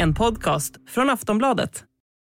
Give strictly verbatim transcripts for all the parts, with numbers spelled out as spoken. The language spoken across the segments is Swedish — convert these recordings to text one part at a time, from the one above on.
En podcast från Aftonbladet.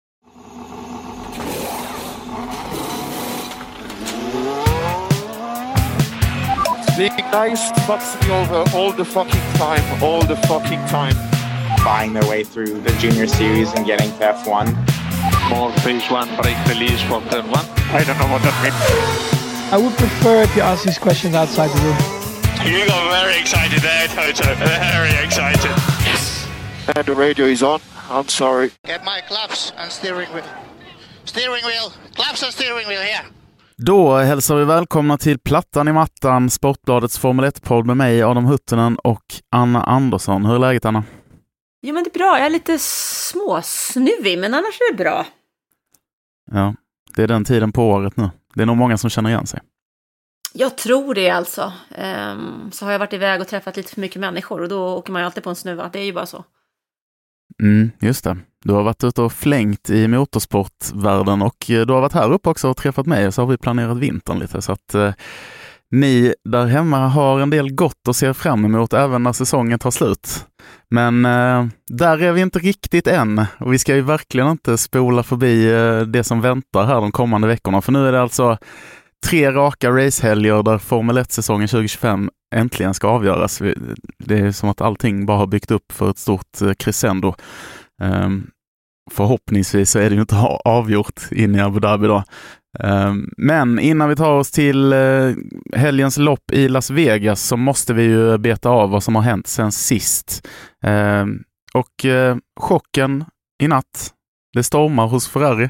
Being nice fucks me over all the fucking time, all the fucking time. Buying their way through the junior series and getting to F one. Small phase one break release from turn one. I don't know what that means. I would prefer if you ask these questions outside the room. You got very excited there, Toto. Very excited. And the radio is on. I'm sorry. Get my gloves and steering wheel. Steering wheel. Gloves and steering wheel here. Då hälsar vi välkomna till Plattan i mattan, Sportbladets Formel ett-podd med mig, Adam Huttunen och Anna Andersson. Hur är läget, Anna? Jo, men det är bra. Jag är lite småsnuvig, men annars är det bra. Ja, det är den tiden på året nu. Det är nog många som känner igen sig. Jag tror det alltså. Um, så har jag varit iväg och träffat lite för mycket människor och då åker man ju alltid på en snuva. Det är ju bara så. Mm, just det. Du har varit ute och flängt i motorsportvärlden och du har varit här uppe också och träffat mig, och så har vi planerat vintern lite, så att eh, ni där hemma har en del gott att se fram emot även när säsongen tar slut. Men eh, där är vi inte riktigt än, och vi ska ju verkligen inte spola förbi eh, det som väntar här de kommande veckorna, för nu är det alltså tre raka racehelger där Formel ett-säsongen tjugo tjugofem äntligen ska avgöras. Det är som att allting bara har byggt upp för ett stort crescendo. Um, förhoppningsvis så är det ju inte avgjort in i Abu Dhabi då. Um, men innan vi tar oss till uh, helgens lopp i Las Vegas så måste vi ju beta av vad som har hänt sen sist. Um, och uh, chocken i natt, det stormar hos Ferrari.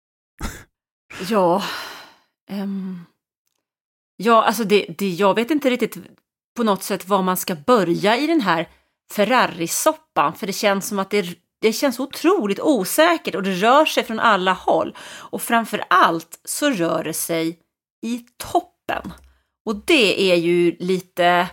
Ja, um, ja alltså det, det, jag vet inte riktigt på något sätt var man ska börja i den här Ferrari-soppan, för det känns som att det, det känns otroligt osäkert och det rör sig från alla håll, och framför allt så rör det sig i toppen, och det är ju lite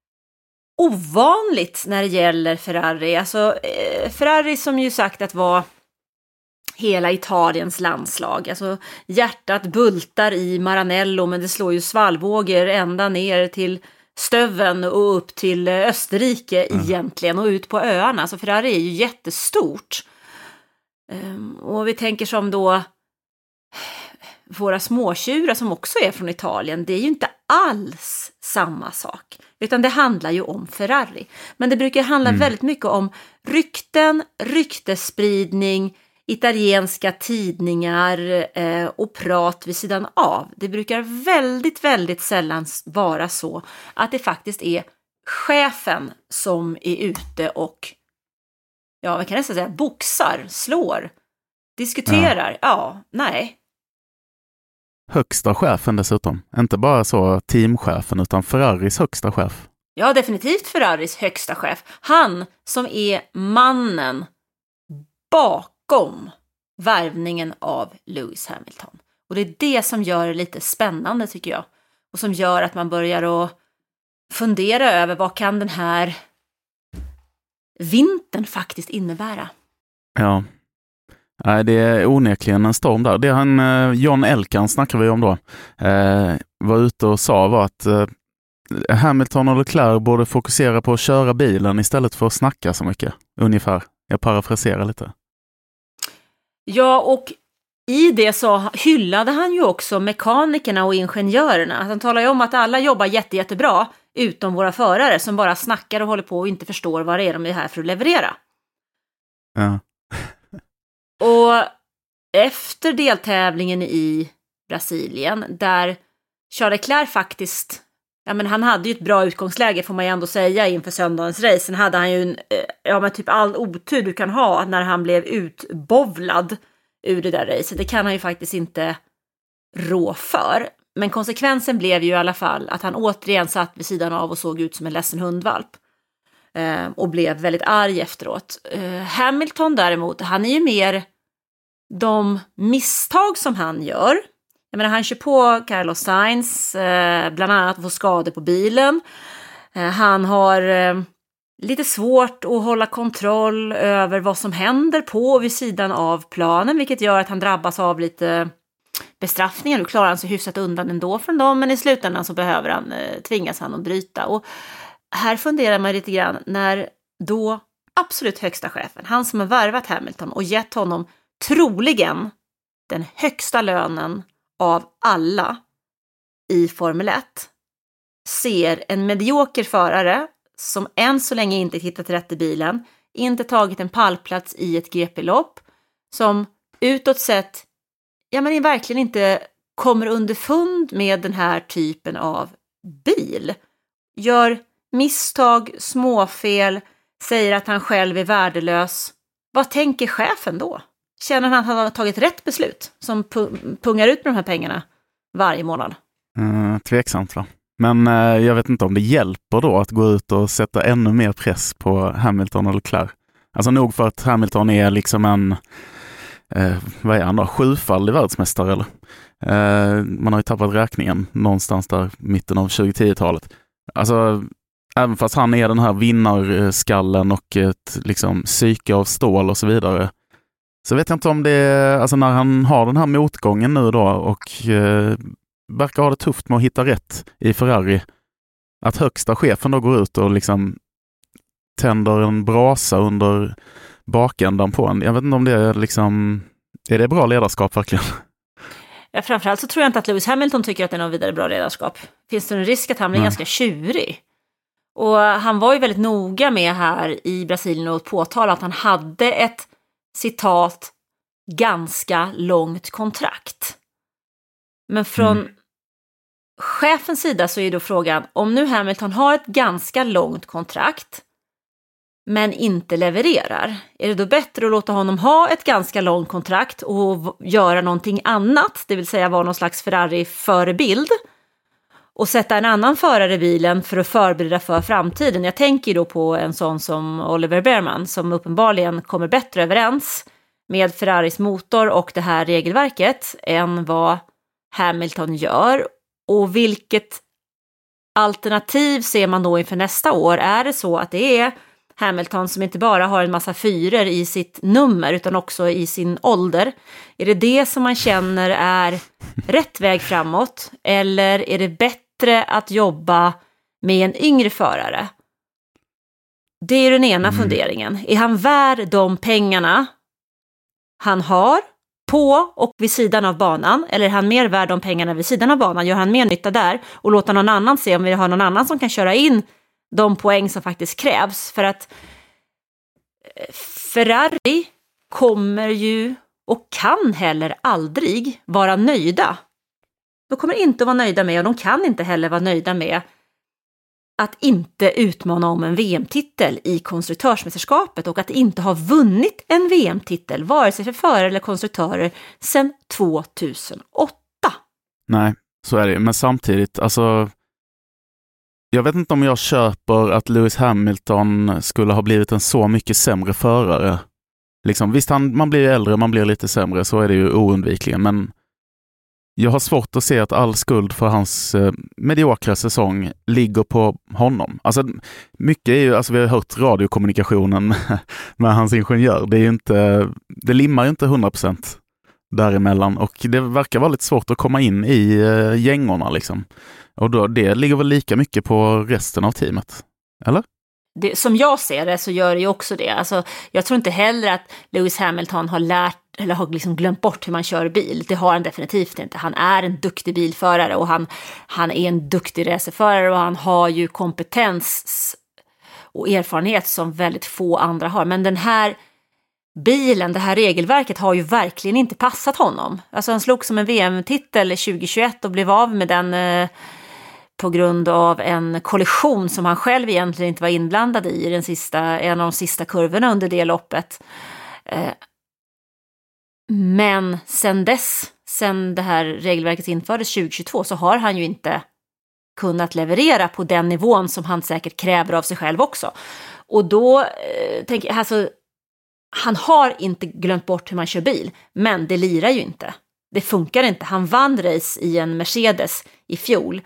ovanligt när det gäller Ferrari. Alltså eh, Ferrari som ju sagt att vara hela Italiens landslag. Alltså hjärtat bultar i Maranello, men det slår ju svallvågor ända ner till Stöven och upp till Österrike mm. egentligen, och ut på öarna. Så Ferrari är ju jättestort. Um, och vi tänker som då våra småtjurar som också är från Italien, det är ju inte alls samma sak. Utan det handlar ju om Ferrari. Men det brukar handla mm. väldigt mycket om rykten, ryktespridning, italienska tidningar eh, och prat vid sidan av. Det brukar väldigt, väldigt sällan vara så att det faktiskt är chefen som är ute och, ja, vad kan jag säga, boxar, slår, diskuterar. Ja, ja nej. Högsta chefen dessutom. Inte bara så teamchefen, utan Ferraris högsta chef. Ja, definitivt Ferraris högsta chef. Han som är mannen bakom värvningen av Lewis Hamilton. Och det är det som gör det lite spännande, tycker jag. Och som gör att man börjar att fundera över vad kan den här vintern faktiskt innebära. Ja, nej, det är onekligen en storm där. Det han, John Elkann snackar vi om då, eh, var ute och sa var att eh, Hamilton och Leclerc borde fokusera på att köra bilen istället för att snacka så mycket. Ungefär. Jag parafraserar lite. Ja, och i det så hyllade han ju också mekanikerna och ingenjörerna. Han talar ju om att alla jobbar jätte, jättebra utom våra förare som bara snackar och håller på och inte förstår vad det är de är här för att leverera. Ja. Och efter deltävlingen i Brasilien, där Charles Leclerc faktiskt, ja, men han hade ju ett bra utgångsläge får man ju ändå säga inför söndagens race. Sen hade han ju en, ja, men typ all otur du kan ha när han blev utbovlad ur det där racet. Det kan han ju faktiskt inte rå för. Men konsekvensen blev ju i alla fall att han återigen satt vid sidan av och såg ut som en ledsen hundvalp. Eh, och blev väldigt arg efteråt. Eh, Hamilton däremot, han är ju mer de misstag som han gör. Jag menar, han kör på Carlos Sainz, eh, bland annat att få skador på bilen. Eh, han har eh, lite svårt att hålla kontroll över vad som händer på och vid sidan av planen, vilket gör att han drabbas av lite bestraffningar. Nu klarar han sig hyfsat undan ändå från dem, men i slutändan så behöver han, eh, tvingas han att bryta. Och här funderar man lite grann, när då absolut högsta chefen, han som har värvat Hamilton och gett honom troligen den högsta lönen av alla i Formel ett, ser en medioker förare som än så länge inte hittat rätt i bilen, inte tagit en pallplats i ett G P-lopp, som utåt sett ja, men verkligen inte kommer underfund med den här typen av bil. Gör misstag, småfel, säger att han själv är värdelös. Vad tänker chefen då? Känner han att han har tagit rätt beslut som pungar ut med de här pengarna varje månad? Mm, tveksamt va? Men eh, jag vet inte om det hjälper då att gå ut och sätta ännu mer press på Hamilton och Leclerc. Alltså nog för att Hamilton är liksom en eh, vad är han då? Sjufaldig världsmästare eller? Eh, man har ju tappat räkningen någonstans där mitten av tjugohundratiotalet. Alltså även fast han är den här vinnarskallen och ett liksom psyke av stål och så vidare, så vet jag inte om det är, alltså när han har den här motgången nu då och eh, verkar ha det tufft med att hitta rätt i Ferrari, att högsta chefen då går ut och liksom tänder en brasa under bakändan på en. Jag vet inte om det är liksom, är det bra ledarskap verkligen? Ja, framförallt så tror jag inte att Lewis Hamilton tycker att det är något vidare bra ledarskap. Finns det en risk att han blir Nej. ganska tjurig? Och han var ju väldigt noga med här i Brasilien och påtala att han hade ett citat ganska långt kontrakt. Men från mm. chefens sida så är då frågan, om nu Hamilton har ett ganska långt kontrakt men inte levererar, är det då bättre att låta honom ha ett ganska långt kontrakt och göra någonting annat, det vill säga vara någon slags Ferrari-förebild och sätta en annan förare i bilen för att förbereda för framtiden? Jag tänker då på en sån som Oliver Bearman som uppenbarligen kommer bättre överens med Ferraris motor och det här regelverket än vad Hamilton gör. Och vilket alternativ ser man då inför nästa år? Är det så att det är Hamilton som inte bara har en massa fyror i sitt nummer utan också i sin ålder? Är det det som man känner är rätt väg framåt? Eller är det bättre att jobba med en yngre förare? Det är den ena mm. funderingen. Är han värd de pengarna han har på och vid sidan av banan? Eller är han mer värd de pengarna vid sidan av banan? Gör han mer nytta där och låter någon annan se om vi har någon annan som kan köra in de poäng som faktiskt krävs? För att Ferrari kommer ju och kan heller aldrig vara nöjda. De kommer inte att vara nöjda med, och de kan inte heller vara nöjda med att inte utmana om en V M-titel i konstruktörsmästerskapet och att inte ha vunnit en V M-titel vare sig för förare eller konstruktörer sedan tvåtusenåtta. Nej, så är det. Men samtidigt, alltså jag vet inte om jag köper att Lewis Hamilton skulle ha blivit en så mycket sämre förare. Liksom, visst, han, man blir äldre, man blir lite sämre, så är det ju oundvikligen. Men jag har svårt att se att all skuld för hans eh, mediokra säsong ligger på honom. Alltså, mycket är ju, alltså vi har hört radiokommunikationen med, med hans ingenjör. Det är ju inte, det limmar ju inte hundra procent däremellan. Och det verkar vara lite svårt att komma in i eh, gängorna liksom. Och då, det ligger väl lika mycket på resten av teamet, eller? Det, som jag ser det så gör det ju också det. Alltså, jag tror inte heller att Lewis Hamilton har lärt eller har liksom glömt bort hur man kör bil. Det har han definitivt inte. Han är en duktig bilförare och han, han är en duktig racerförare och han har ju kompetens och erfarenhet som väldigt få andra har. Men den här bilen, det här regelverket har ju verkligen inte passat honom. Alltså han slog som en V M-titel tjugohundratjugoett och blev av med den eh, på grund av en kollision som han själv egentligen inte var inblandad i, i den sista, en av de sista kurvorna under det loppet. Eh, men sen dess, sen det här regelverket infördes tjugohundratjugotvå, så har han ju inte kunnat leverera på den nivån som han säkert kräver av sig själv också. Och då eh, tänker jag, alltså, han har inte glömt bort hur man kör bil, men det lirar ju inte. Det funkar inte. Han vann race i en Mercedes i fjol.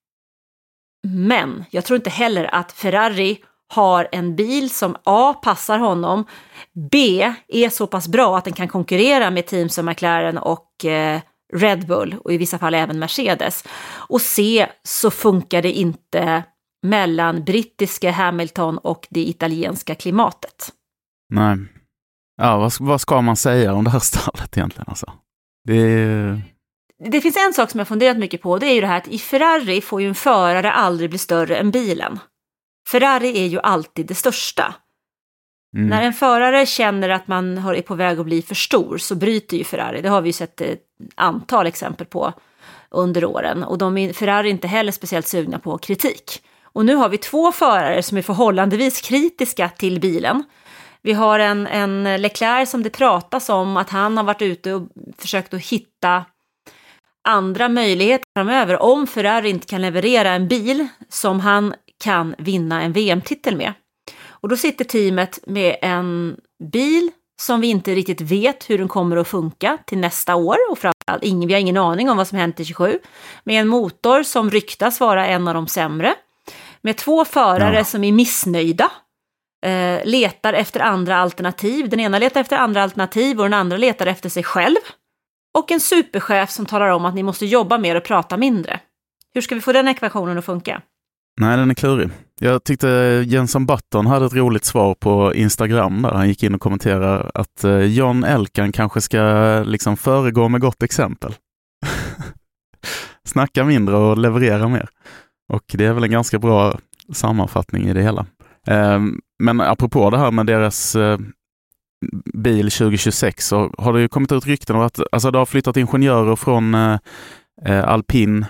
Men jag tror inte heller att Ferrari har en bil som A, passar honom, B, är så pass bra att den kan konkurrera med team som McLaren och eh, Red Bull och i vissa fall även Mercedes. Och C, så funkar det inte mellan brittiska Hamilton och det italienska klimatet. Nej. Ja, vad, vad ska man säga om det här stallet egentligen? Alltså? Det är... Det finns en sak som jag funderat mycket på, det är ju det här att i Ferrari får ju en förare aldrig bli större än bilen. Ferrari är ju alltid det största. Mm. När en förare känner att man är på väg att bli för stor så bryter ju Ferrari. Det har vi ju sett ett antal exempel på under åren. Och de är, Ferrari är inte heller speciellt sugna på kritik. Och nu har vi två förare som är förhållandevis kritiska till bilen. Vi har en, en Leclerc som det pratas om att han har varit ute och försökt att hitta andra möjligheter framöver om Ferrari inte kan leverera en bil som han kan vinna en V M-titel med. Och då sitter teamet med en bil som vi inte riktigt vet hur den kommer att funka till nästa år. Och framförallt, ingen, vi har ingen aning om vad som hänt i tjugosju. Med en motor som ryktas vara en av de sämre. Med två förare ja. som är missnöjda. Eh, letar efter andra alternativ. Den ena letar efter andra alternativ och den andra letar efter sig själv. Och en superchef som talar om att ni måste jobba mer och prata mindre. Hur ska vi få den ekvationen att funka? Nej, den är klurig. Jag tyckte Jenson Button hade ett roligt svar på Instagram där han gick in och kommenterade att John Elkann kanske ska liksom föregå med gott exempel. Snacka mindre och leverera mer. Och det är väl en ganska bra sammanfattning i det hela. Men apropå det här med deras bil tjugo tjugosex så har det ju kommit ut rykten om att alltså det har flyttat ingenjörer från Alpine,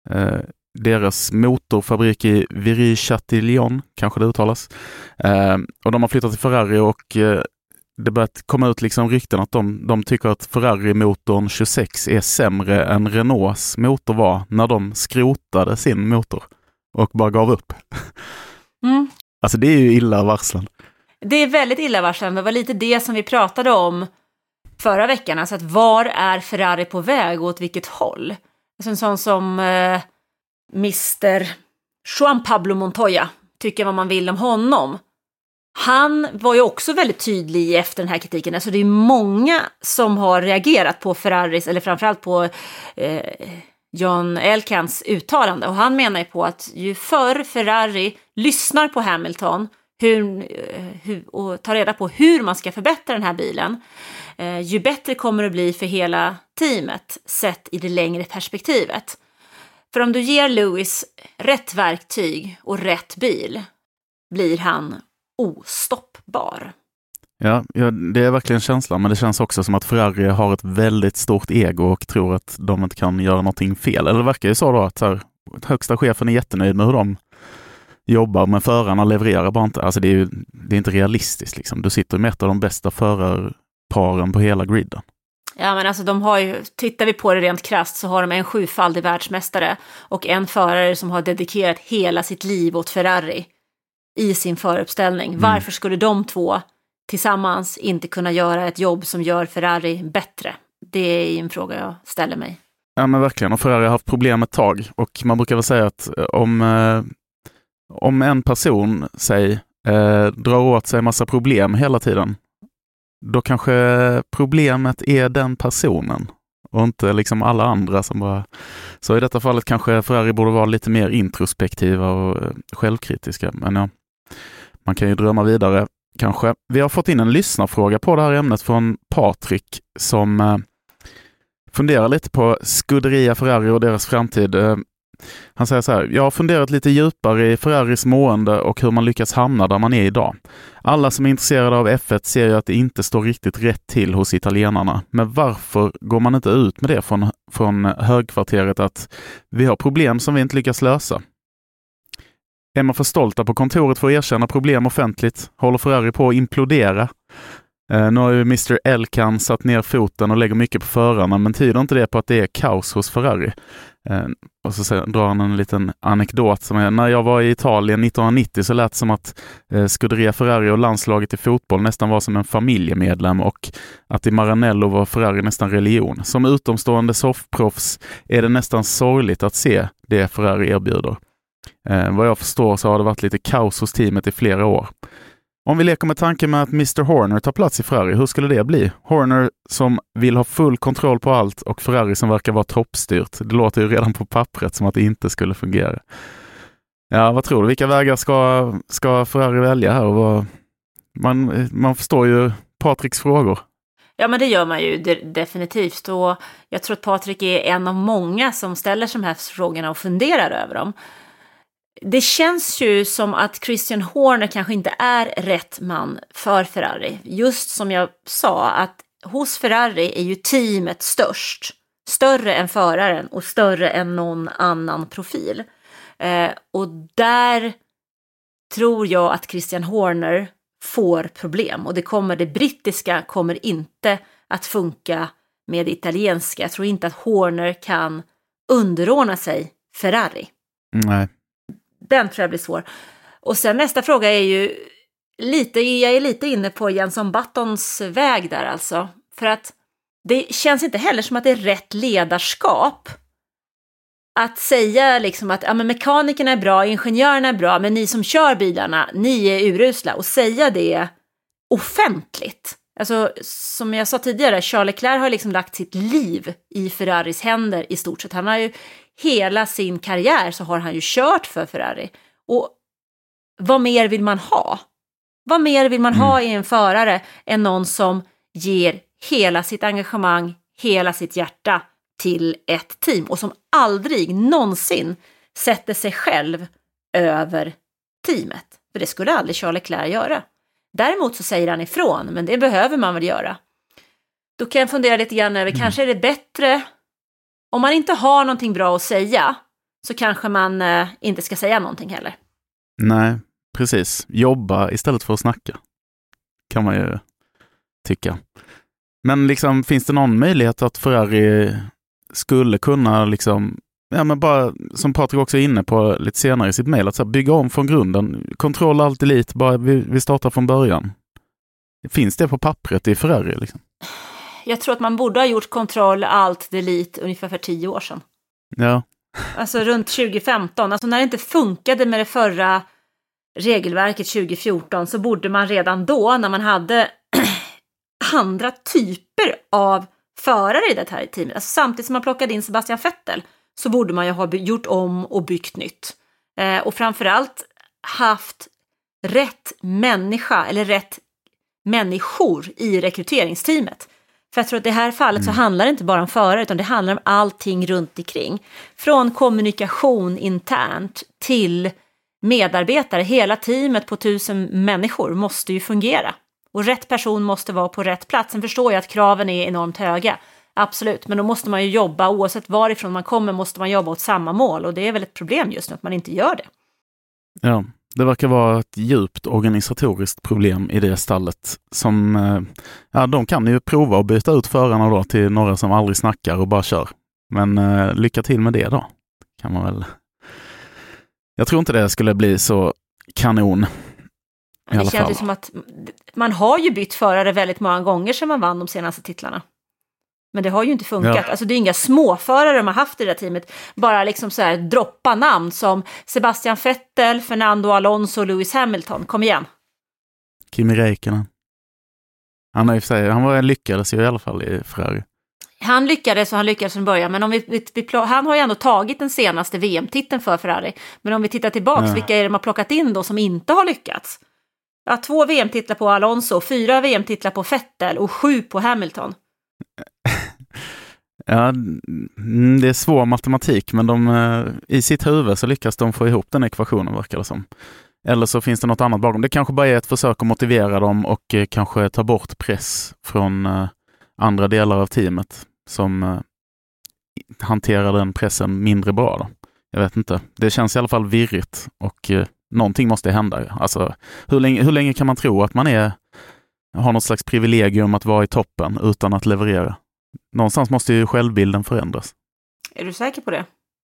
deras motorfabrik i Viry-Châtillon, kanske det uttalas. Eh, och de har flyttat till Ferrari och eh, det börjat komma ut liksom rykten att de, de tycker att Ferrari-motorn tjugosex är sämre än Renaults motor var när de skrotade sin motor och bara gav upp. Mm. Alltså det är ju illavarslande. Det är väldigt illavarslande. Det var lite det som vi pratade om förra veckan. Alltså att var är Ferrari på väg och åt vilket håll? Alltså en sån som... Eh, mister Juan Pablo Montoya, tycker vad man vill om honom. Han var ju också väldigt tydlig efter den här kritiken. Alltså det är många som har reagerat på Ferraris, eller framförallt på eh, John Elkanns uttalande. Och han menar ju på att ju förr Ferrari lyssnar på Hamilton hur, hur, och tar reda på hur man ska förbättra den här bilen, eh, ju bättre kommer det bli för hela teamet sett i det längre perspektivet. För om du ger Lewis rätt verktyg och rätt bil blir han ostoppbar. Ja, ja, det är verkligen känslan, men det känns också som att Ferrari har ett väldigt stort ego och tror att de inte kan göra någonting fel. Eller det verkar ju så då att, så här, att högsta chefen är jättenöjd med hur de jobbar, men förarna levererar bara inte. Alltså det är ju det är inte realistiskt liksom. Du sitter med ett av de bästa förarparen på hela griden. Ja, men alltså de har ju, tittar vi på det rent krasst så har de en sjufaldig världsmästare och en förare som har dedikerat hela sitt liv åt Ferrari i sin föruppställning. Mm. Varför skulle de två tillsammans inte kunna göra ett jobb som gör Ferrari bättre? Det är en fråga jag ställer mig. Ja, men verkligen. Och Ferrari har haft problem ett tag. Och man brukar väl säga att om, eh, om en person, säg, eh, drar åt sig en massa problem hela tiden, då kanske problemet är den personen och inte liksom alla andra som bara... Så i detta fallet kanske Ferrari borde vara lite mer introspektiva och självkritiska. Men ja, man kan ju drömma vidare kanske. Vi har fått in en lyssnarfråga på det här ämnet från Patrik som eh, funderar lite på Scuderia Ferrari och deras framtid. Eh, han säger så här: jag har funderat lite djupare i Ferraris mående och hur man lyckas hamna där man är idag. Alla som är intresserade av F ett ser ju att det inte står riktigt rätt till hos italienarna. Men varför går man inte ut med det från, från högkvarteret att vi har problem som vi inte lyckas lösa? Är man för stolta på kontoret för att erkänna problem offentligt? Håller Ferrari på att implodera? Eh, nu har ju mister Elkann satt ner foten och lägger mycket på förarna, men tyder inte det på att det är kaos hos Ferrari? Eh, och så drar han en liten anekdot som är, när jag var i Italien nittonhundranittio så lät det som att eh, Scuderia Ferrari och landslaget i fotboll nästan var som en familjemedlem och att i Maranello var Ferrari nästan religion. Som utomstående soffproffs är det nästan sorgligt att se det Ferrari erbjuder. Eh, vad jag förstår så har det varit lite kaos hos teamet i flera år. Om vi leker med tanken med att mister Horner tar plats i Ferrari, hur skulle det bli? Horner som vill ha full kontroll på allt och Ferrari som verkar vara toppstyrt. Det låter ju redan på pappret som att det inte skulle fungera. Ja, vad tror du? Vilka vägar ska, ska Ferrari välja här? Och vad, man, man förstår ju Patricks frågor. Ja, men det gör man ju de- definitivt. Och jag tror att Patrik är en av många som ställer sig de här frågorna och funderar över dem. Det känns ju som att Christian Horner kanske inte är rätt man för Ferrari. Just som jag sa, att hos Ferrari är ju teamet störst. Större än föraren och större än någon annan profil. Eh, och där tror jag att Christian Horner får problem. Och det kommer, det brittiska kommer inte att funka med det italienska. Jag tror inte att Horner kan underordna sig Ferrari. Nej. Den tror jag blir svår. Och sen nästa fråga är ju lite, jag är lite inne på Jenson Buttons väg där alltså. För att det känns inte heller som att det är rätt ledarskap att säga liksom att ja, men mekanikerna är bra, ingenjörerna är bra, men ni som kör bilarna, ni är urusla. Och säga det offentligt. Alltså som jag sa tidigare, Charles Leclerc har liksom lagt sitt liv i Ferraris händer i stort sett. Han har ju hela sin karriär så har han ju kört för Ferrari. Och vad mer vill man ha? Vad mer vill man mm. ha i en förare än någon som ger hela sitt engagemang, hela sitt hjärta till ett team och som aldrig någonsin sätter sig själv över teamet. För det skulle aldrig Charles Leclerc göra. Däremot så säger han ifrån, men det behöver man väl göra. Då kan jag fundera lite grann över, mm. kanske är det bättre om man inte har någonting bra att säga så kanske man eh, inte ska säga någonting heller. Nej, precis. Jobba istället för att snacka. Kan man ju tycka. Men liksom, finns det någon möjlighet att Ferrari skulle kunna liksom, ja men bara som Patrik också är inne på lite senare i sitt mejl, att så här, bygga om från grunden. Kontroll allt elit, bara vi, vi startar från början. Finns det på pappret i Ferrari liksom? Jag tror att man borde ha gjort kontroll allt delete ungefär för tio år sedan. Ja. Alltså runt tjugo femton. Alltså när det inte funkade med det förra regelverket tjugo fjorton så borde man redan då, när man hade andra typer av förare i det här teamet, alltså samtidigt som man plockade in Sebastian Vettel, så borde man ju ha gjort om och byggt nytt. Eh, och framförallt haft rätt människa eller rätt människor i rekryteringsteamet. För jag tror att i det här fallet så handlar det inte bara om förare, utan det handlar om allting runt omkring. Från kommunikation internt till medarbetare. Hela teamet på tusen människor måste ju fungera. Och rätt person måste vara på rätt plats. Sen förstår jag att kraven är enormt höga. Absolut, men då måste man ju jobba, oavsett varifrån man kommer måste man jobba åt samma mål. Och det är väl ett problem just nu att man inte gör det. Ja, det verkar vara ett djupt organisatoriskt problem i det stallet. Som, ja, de kan ju prova att byta ut förarna då till några som aldrig snackar och bara kör. Men eh, lycka till med det då. Kan man väl. Jag tror inte det skulle bli så kanon. Det känns ju som att man har ju bytt förare väldigt många gånger sedan man vann de senaste titlarna. Men det har ju inte funkat. Ja. Alltså det är inga småförare de har haft i det här teamet. Bara liksom så här droppa namn som Sebastian Vettel, Fernando Alonso och Lewis Hamilton. Kom igen. Kimi Räikkönen. Han, har sig, han var lyckades ju i alla fall i Ferrari. Han lyckades och han lyckades från början. Men om vi, vi, vi, han har ju ändå tagit den senaste V M-titeln för Ferrari. Men om vi tittar tillbaka, ja. Vilka är det man har plockat in då som inte har lyckats? Ja, två V M-titlar på Alonso, fyra V M-titlar på Vettel och sju på Hamilton. Ja, det är svår matematik, men de, i sitt huvud så lyckas de få ihop den ekvationen, verkar det som. Eller så finns det något annat bakom. Det kanske bara är ett försök att motivera dem och kanske ta bort press från andra delar av teamet som hanterar den pressen mindre bra då. Jag vet inte. Det känns i alla fall virrigt och någonting måste hända. Alltså, hur länge, hur länge kan man tro att man är, har något slags privilegium att vara i toppen utan att leverera? Någonstans måste ju självbilden förändras. Är du säker på det?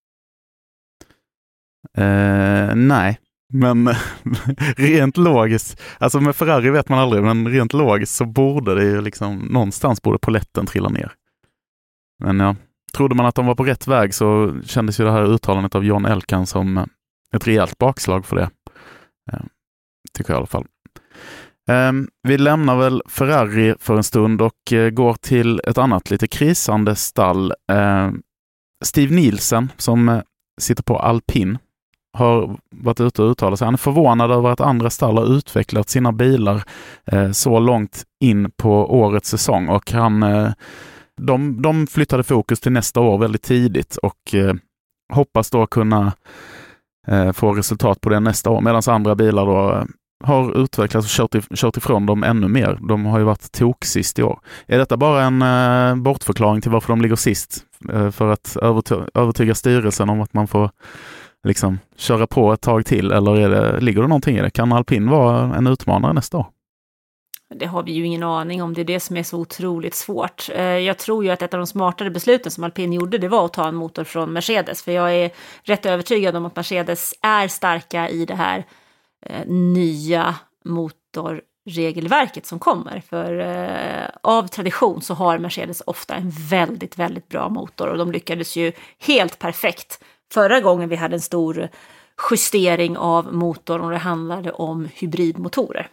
Eh, nej, men rent logiskt, alltså med Ferrari vet man aldrig, men rent logiskt så borde det ju liksom, någonstans borde poletten trilla ner. Men ja, trodde man att de var på rätt väg så kändes ju det här uttalandet av John Elkann som ett rejält bakslag för det. Eh, tycker jag i alla fall. Um, vi lämnar väl Ferrari för en stund och uh, går till ett annat lite krisande stall. Uh, Steve Nielsen som uh, sitter på Alpine. har varit ute och uttalat sig. Han är förvånad över att andra stall har utvecklat sina bilar eh, så långt in på årets säsong, och han, eh, de, de flyttade fokus till nästa år väldigt tidigt och eh, hoppas då kunna eh, få resultat på det nästa år, medan andra bilar då har utvecklats och kört, if- kört ifrån dem ännu mer. De har ju varit tok sist i år. Är detta bara en eh, bortförklaring till varför de ligger sist? Eh, för att överty- övertyga styrelsen om att man får liksom köra på ett tag till? Eller är det, ligger det någonting i det? Kan alpin vara en utmanare nästa år? Det har vi ju ingen aning om. Det är det som är så otroligt svårt. Jag tror ju att ett av de smartare besluten som alpin gjorde, det var att ta en motor från Mercedes. För jag är rätt övertygad om att Mercedes är starka i det här eh, nya motorregelverket som kommer. För eh, av tradition så har Mercedes ofta en väldigt, väldigt bra motor. Och de lyckades ju helt perfekt förra gången vi hade en stor justering av motorn och det handlade om hybridmotorer.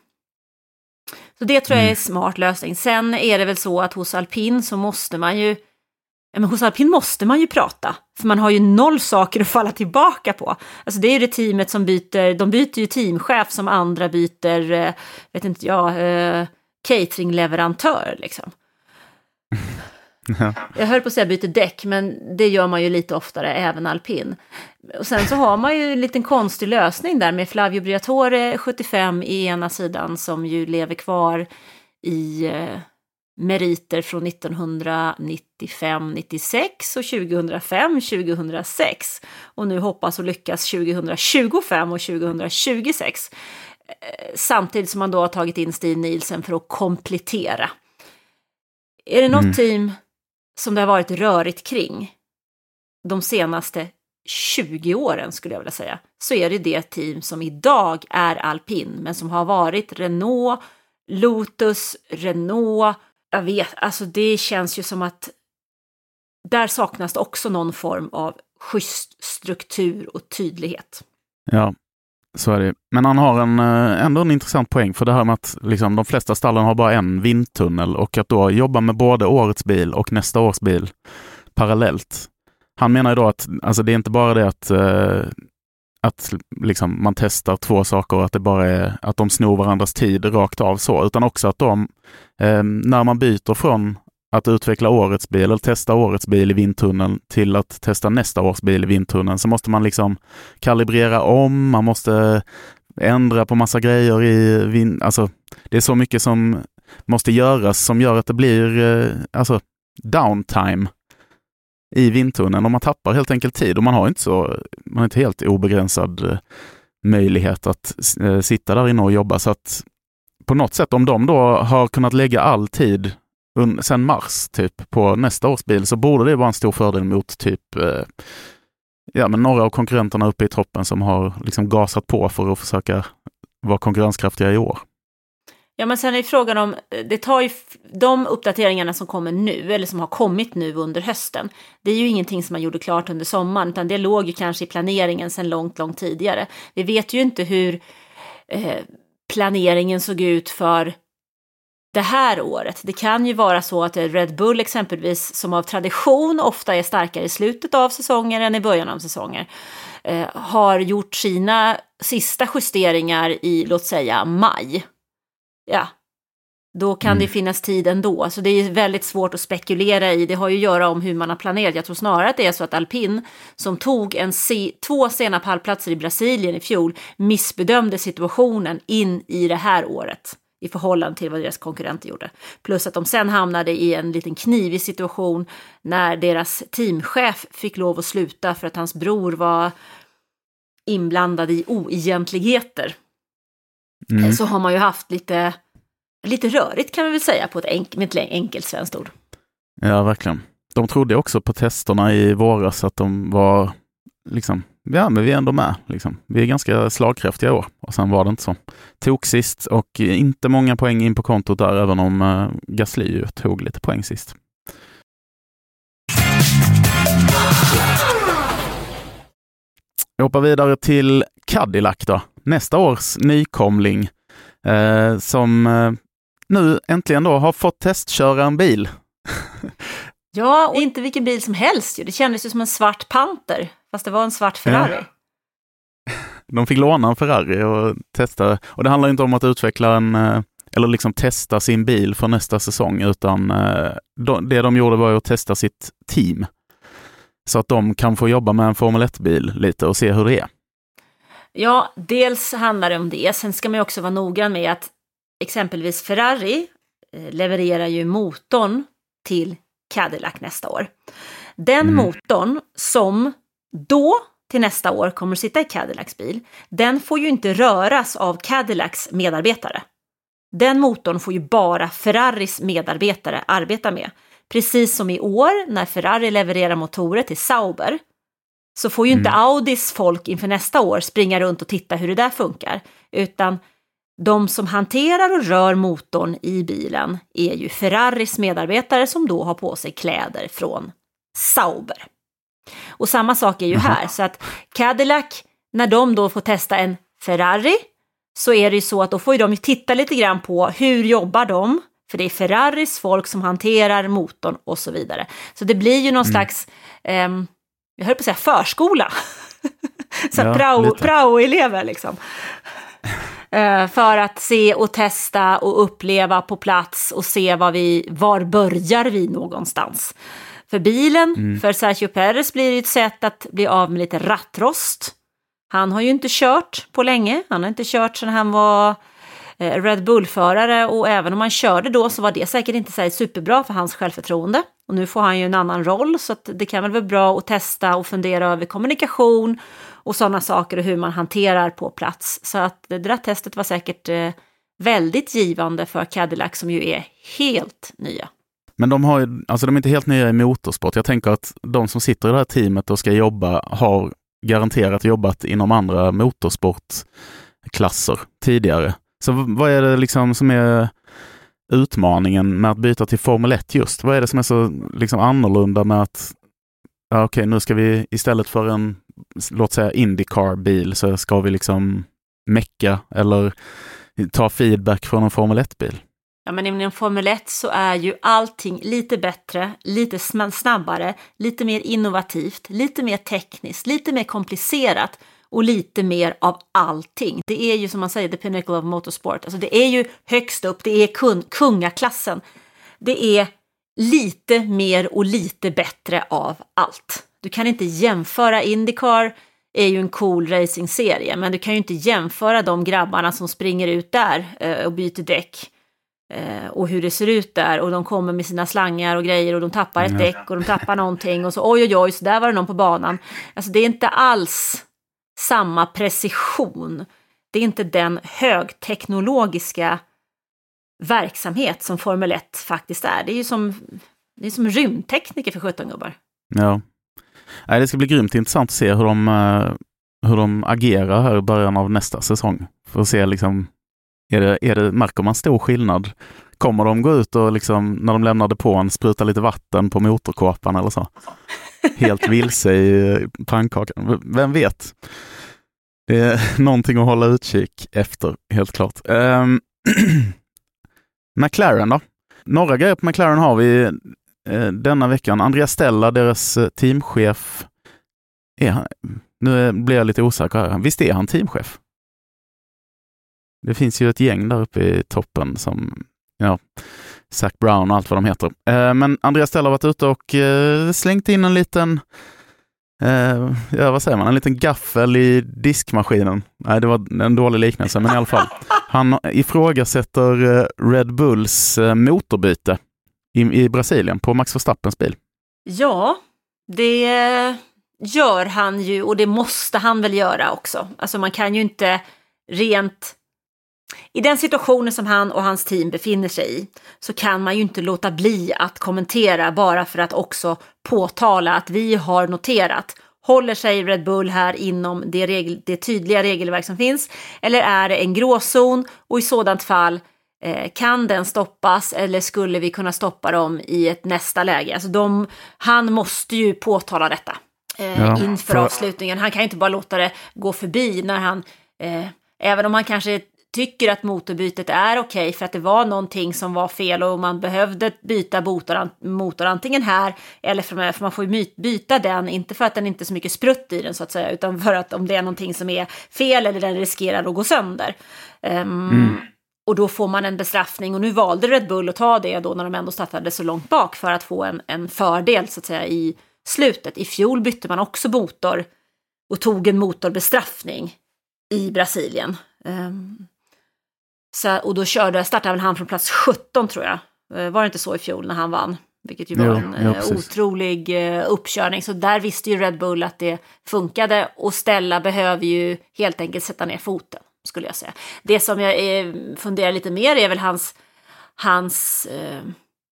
Så det tror jag är en smart lösning. Sen är det väl så att hos alpin så måste man ju, ja, men hos alpin måste man ju prata. För man har ju noll saker att falla tillbaka på. Alltså det är ju det teamet som byter, de byter ju teamchef som andra byter, eh, vet inte jag, eh, cateringleverantör liksom. Ja. Jag hör på att säga byter däck, men det gör man ju lite oftare, även alpin. Och sen så har man ju en liten konstig lösning där med Flavio Briatore sjuttiofem i ena sidan som ju lever kvar i eh, meriter från nittonhundranittiofem nittiosex och tjugohundrafem tjugohundrasex och nu hoppas och lyckas tjugotjugofem och tjugohundratjugosex eh, samtidigt som man då har tagit in Steve Nielsen för att komplettera. Är det något mm. team som det har varit rörigt kring de senaste tjugo åren skulle jag vilja säga, så är det det team som idag är alpin men som har varit Renault, Lotus, Renault. Jag vet, alltså det känns ju som att där saknas det också någon form av schysst struktur och tydlighet. Ja, så är det. Men han har en, ändå en intressant poäng för det här med att liksom, de flesta stallen har bara en vindtunnel och att då jobba med både årets bil och nästa års bil parallellt. Han menar ju då att alltså, det är inte bara det att, eh, att liksom, man testar två saker och att det bara är att de snor varandras tid rakt av så, utan också att de, eh, när man byter från att utveckla årets bil eller testa årets bil i vindtunneln till att testa nästa års bil i vindtunneln så måste man liksom kalibrera om, man måste ändra på massa grejer i vind, alltså det är så mycket som måste göras som gör att det blir eh, alltså downtime i vindtunneln och man tappar helt enkelt tid och man har inte så man har inte helt obegränsad eh, möjlighet att eh, sitta där inne och jobba, så att på något sätt om de då har kunnat lägga all tid un- sen mars typ på nästa års bil så borde det vara en stor fördel mot typ eh, ja, men några av konkurrenterna uppe i toppen som har liksom gasat på för att försöka vara konkurrenskraftiga i år. Ja, men sen är frågan om, det tar ju de uppdateringarna som kommer nu, eller som har kommit nu under hösten, det är ju ingenting som man gjorde klart under sommaren, utan det låg ju kanske i planeringen sedan långt, långt tidigare. Vi vet ju inte hur eh, planeringen såg ut för det här året. Det kan ju vara så att Red Bull exempelvis, som av tradition ofta är starkare i slutet av säsonger än i början av säsonger, eh, har gjort sina sista justeringar i, låt säga, maj. Ja, då kan mm. det finnas tid ändå. Så det är väldigt svårt att spekulera i. Det har ju att göra om hur man har planerat. Jag tror snarare att det är så att alpin, som tog en se- två sena pallplatser i Brasilien i fjol, missbedömde situationen in i det här året i förhållande till vad deras konkurrenter gjorde. Plus att de sen hamnade i en liten knivig situation när deras teamchef fick lov att sluta för att hans bror var inblandad i oegentligheter. Mm. Så har man ju haft lite, lite rörigt kan vi väl säga på ett enk- med ett enkelt svenskt ord. Ja, verkligen. De trodde också på testerna i våras att de var liksom, ja men vi är ändå med. Liksom. Vi är ganska slagkräftiga i år. Och sen var det inte så. Tog sist och inte många poäng in på kontot där, även om uh, Gasly ju tog lite poäng sist. Jag hoppar vidare till Cadillac då. Nästa års nykomling eh, som eh, nu äntligen då har fått testköra en bil. Ja, och inte vilken bil som helst. Det kändes ju som en svart Panther, fast det var en svart Ferrari. de fick låna en Ferrari och testa. Och det handlar inte om att utveckla en, eller liksom testa sin bil för nästa säsong, utan det de gjorde var att testa sitt team. Så att de kan få jobba med en Formel ett-bil lite och se hur det är. Ja, dels handlar det om det. Sen ska man ju också vara noggrann med att exempelvis Ferrari levererar ju motorn till Cadillac nästa år. Den mm. motorn som då till nästa år kommer att sitta i Cadillacs bil, den får ju inte röras av Cadillacs medarbetare. Den motorn får ju bara Ferraris medarbetare arbeta med. Precis som i år när Ferrari levererar motorer till Sauber, så får ju mm. inte Audis folk inför nästa år springa runt och titta hur det där funkar. Utan de som hanterar och rör motorn i bilen är ju Ferraris medarbetare som då har på sig kläder från Sauber. Och samma sak är ju här. Så att Cadillac, när de då får testa en Ferrari, så är det ju så att då får ju de titta lite grann på hur jobbar de. För det är Ferraris folk som hanterar motorn och så vidare. Så det blir ju någon mm. slags, eh, jag höll på att säga förskola. så ja, prao, prao-elever liksom. eh, för att se och testa och uppleva på plats och se vad vi, var börjar vi någonstans. För bilen, mm. för Sergio Perez blir det ett sätt att bli av med lite rattrost. Han har ju inte kört på länge. Han har inte kört sedan han var Red Bull-förare, och även om han körde då så var det säkert inte så superbra för hans självförtroende. Och nu får han ju en annan roll, så att det kan väl vara bra att testa och fundera över kommunikation och sådana saker och hur man hanterar på plats. Så att det där testet var säkert väldigt givande för Cadillac som ju är helt nya. Men de har ju, alltså de är inte helt nya i motorsport. Jag tänker att de som sitter i det här teamet och ska jobba har garanterat jobbat inom andra motorsportklasser tidigare. Så vad är det liksom som är utmaningen med att byta till Formel ett just? Vad är det som är så liksom annorlunda med att ja, okej, nu ska vi istället för en, låt säga IndyCar-bil, så ska vi liksom mecka eller ta feedback från en Formel ett-bil? Ja, men inom Formel ett så är ju allting lite bättre, lite snabbare, lite mer innovativt, lite mer tekniskt, lite mer komplicerat och lite mer av allting. Det är ju som man säger the pinnacle of motorsport. Alltså det är ju högst upp, det är kun, kungaklassen. Det är lite mer och lite bättre av allt. Du kan inte jämföra. IndyCar är ju en cool racingserie, men du kan ju inte jämföra de grabbarna som springer ut där och byter däck och hur det ser ut där, och de kommer med sina slangar och grejer och de tappar ett däck och de tappar någonting och så oj oj oj, så där var det någon på banan. Alltså det är inte alls samma precision. Det är inte den högteknologiska verksamhet som Formel ett faktiskt är. Det är ju som, det är som rymdtekniker för sjutton gubbar. Ja. Nej, det ska bli grymt intressant att se hur de, hur de agerar här i början av nästa säsong. För att se liksom, är det, är det, märker man stor skillnad? Kommer de gå ut och liksom, när de lämnar depån, spruta lite vatten på motorkåpan eller så? Helt vilse i pannkakan. Vem vet? Det är någonting att hålla utkik efter, helt klart. Um, McLaren då? Några grejer på McLaren har vi uh, denna veckan. Andreas Stella, deras uh, teamchef. Är han, nu blir jag lite osäker här. Visst är han teamchef? Det finns ju ett gäng där uppe i toppen som, ja, Zac Brown och allt vad de heter. Eh, men Andreas Stella har varit ute och eh, slängt in en liten, eh, ja vad säger man, en liten gaffel i diskmaskinen. Nej, det var en dålig liknelse, men i alla fall. Han ifrågasätter eh, Red Bulls eh, motorbyte i, i Brasilien på Max Verstappens bil. Ja, det gör han ju, och det måste han väl göra också. Alltså man kan ju inte rent... I den situationen som han och hans team befinner sig i så kan man ju inte låta bli att kommentera bara för att också påtala att vi har noterat. Håller sig Red Bull här inom det, regel, det tydliga regelverk som finns, eller är det en gråzon, och i sådant fall eh, kan den stoppas eller skulle vi kunna stoppa dem i ett nästa läge. Alltså de, han måste ju påtala detta eh, ja, inför för... avslutningen. Han kan ju inte bara låta det gå förbi när han, eh, även om han kanske tycker att motorbytet är okej okay för att det var någonting som var fel och man behövde byta motor, motor antingen här eller för, för man får ju byta den, inte för att den inte är så mycket sprutt i den så att säga, utan för att om det är någonting som är fel eller den riskerar att gå sönder. Um, mm. Och då får man en bestraffning, och nu valde Red Bull att ta det då när de ändå startade så långt bak för att få en, en fördel så att säga i slutet. I fjol bytte man också motor och tog en motorbestraffning i Brasilien. Um, så, och då körde, startade väl han från plats sjutton tror jag. Uh, var det inte så i fjol när han vann? Vilket ju var jo, en ja, uh, otrolig uh, uppkörning. Så där visste ju Red Bull att det funkade. Och Stella behöver ju helt enkelt sätta ner foten, skulle jag säga. Det som jag är, funderar lite mer är väl hans, hans uh,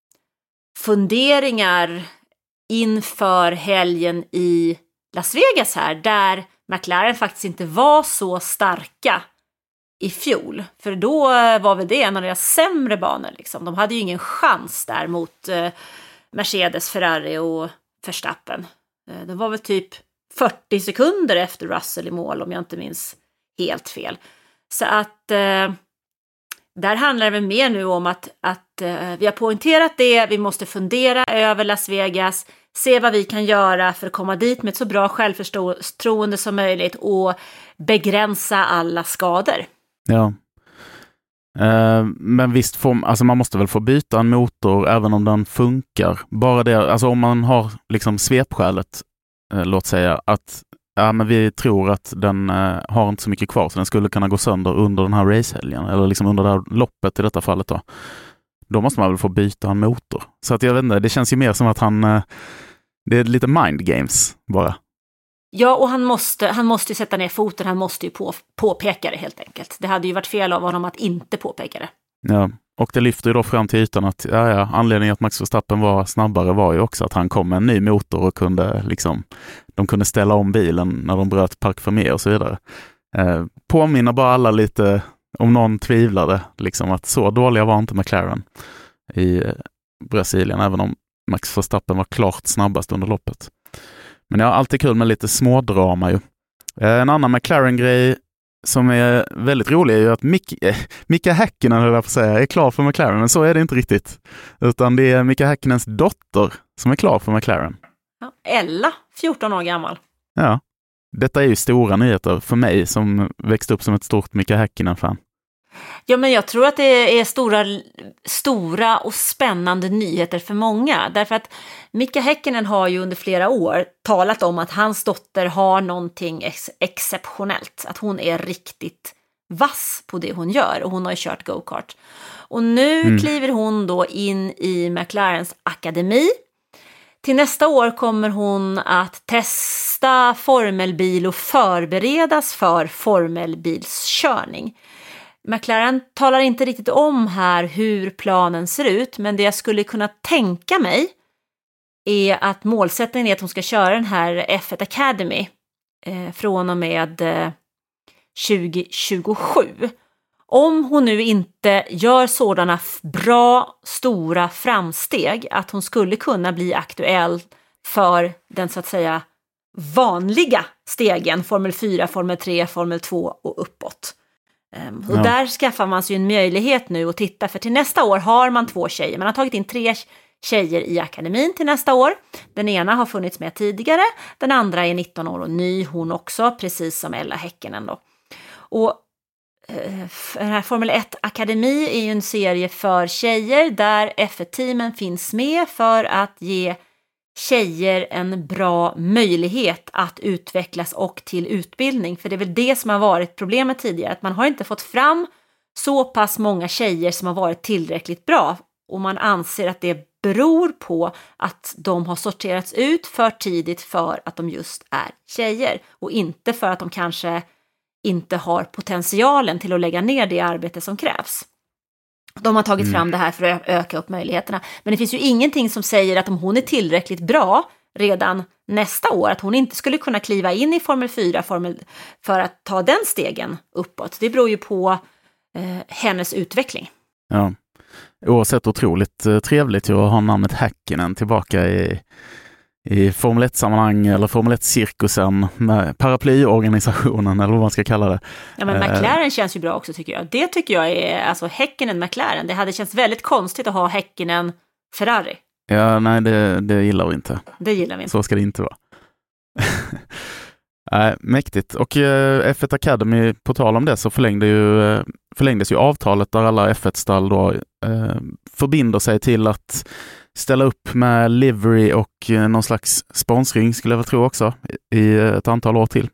funderingar inför helgen i Las Vegas här. Där McLaren faktiskt inte var så starka i fjol. För då var väl det en av deras sämre banor. Liksom. De hade ju ingen chans där mot eh, Mercedes, Ferrari och Verstappen. Eh, det var väl typ fyrtio sekunder efter Russell i mål, om jag inte minns helt fel. Så att eh, där handlar det väl mer nu om att, att eh, vi har poängterat det. Vi måste fundera över Las Vegas. Se vad vi kan göra för att komma dit med ett så bra självförtroende som möjligt och begränsa alla skador. Ja. Eh, men visst, får, alltså man måste väl få byta en motor även om den funkar. Bara det, alltså om man har liksom svepskälet, eh, låt säga att ja, men vi tror att den eh, har inte så mycket kvar så den skulle kunna gå sönder under den här racehelgen eller liksom under det här loppet i detta fallet då. Då måste man väl få byta en motor. Så att jag vet inte, det känns ju mer som att han eh, det är lite mind games bara. Ja, och han måste, han måste ju sätta ner foten, han måste ju på, påpeka det helt enkelt. Det hade ju varit fel av honom att inte påpeka det. Ja, och det lyfter ju då fram till ytan att ja, ja, anledningen att Max Verstappen var snabbare var ju också att han kom med en ny motor och kunde liksom, de kunde ställa om bilen när de bröt Parc Fermé och så vidare. Eh, påminner bara alla lite, om någon tvivlade, liksom att så dåliga var inte McLaren i Brasilien, även om Max Verstappen var klart snabbast under loppet. Men jag har alltid kul med lite smådrama ju. En annan McLaren-grej som är väldigt rolig är ju att Mick, äh, Mika Häkkinen, höll jag på att säga, är klar för McLaren, men så är det inte riktigt. Utan det är Mika Häkkinens dotter som är klar för McLaren. Ja, Ella, fjorton år gammal. Ja, detta är ju stora nyheter för mig som växte upp som ett stort Mika Häkkinen-fan. Ja, men jag tror att det är stora, stora och spännande nyheter för många. Därför att Mika Häkkinen har ju under flera år talat om att hans dotter har någonting ex- exceptionellt. Att hon är riktigt vass på det hon gör. Och hon har ju kört go-kart. Och nu mm. kliver hon då in i McLarens akademi. Till nästa år kommer hon att testa formelbil och förberedas för formelbilskörning. McLaren talar inte riktigt om här hur planen ser ut, men det jag skulle kunna tänka mig är att målsättningen är att hon ska köra den här F ett Academy eh, från och med eh, tjugo tjugosju. Om hon nu inte gör sådana bra, stora framsteg att hon skulle kunna bli aktuell för den så att säga vanliga stegen, Formel fyra, Formel tre, Formel två och uppåt. Um, och ja. Där skaffar man sig en möjlighet nu att titta, för till nästa år har man två tjejer. Man har tagit in tre tjejer i akademin till nästa år. Den ena har funnits med tidigare, den andra är nitton år och ny hon också, precis som Ella Häkkinen då. Och uh, den här Formel ett Akademi är ju en serie för tjejer där F ett-teamen finns med för att ge tjejer en bra möjlighet att utvecklas och till utbildning. För det är väl det som har varit problemet tidigare. Att man har inte fått fram så pass många tjejer som har varit tillräckligt bra. Och man anser att det beror på att de har sorterats ut för tidigt för att de just är tjejer. Och inte för att de kanske inte har potentialen till att lägga ner det arbete som krävs. De har tagit fram det här för att öka upp möjligheterna. Men det finns ju ingenting som säger att om hon är tillräckligt bra redan nästa år, att hon inte skulle kunna kliva in i Formel fyra Formel, för att ta den stegen uppåt. Det beror ju på eh, hennes utveckling. Ja, oavsett otroligt eh, trevligt ju att ha namnet Häkkinen tillbaka i, i Formel ett-sammanhang eller Formel ett-cirkusen med paraplyorganisationen eller vad man ska kalla det. Ja, men McLaren uh, känns ju bra också tycker jag. Det tycker jag är, alltså Häkkinen McLaren. Det hade känts väldigt konstigt att ha Häkkinen Ferrari. Ja, nej det, det gillar vi inte. Det gillar vi inte. Så ska det inte vara. Nej, mäktigt. Och eh, F ett Academy, på tal om det, så förlängde ju, eh, förlängdes ju avtalet där alla F ett-stall då eh, förbinder sig till att ställa upp med livery och eh, någon slags sponsring skulle jag väl tro också i, i ett antal år till.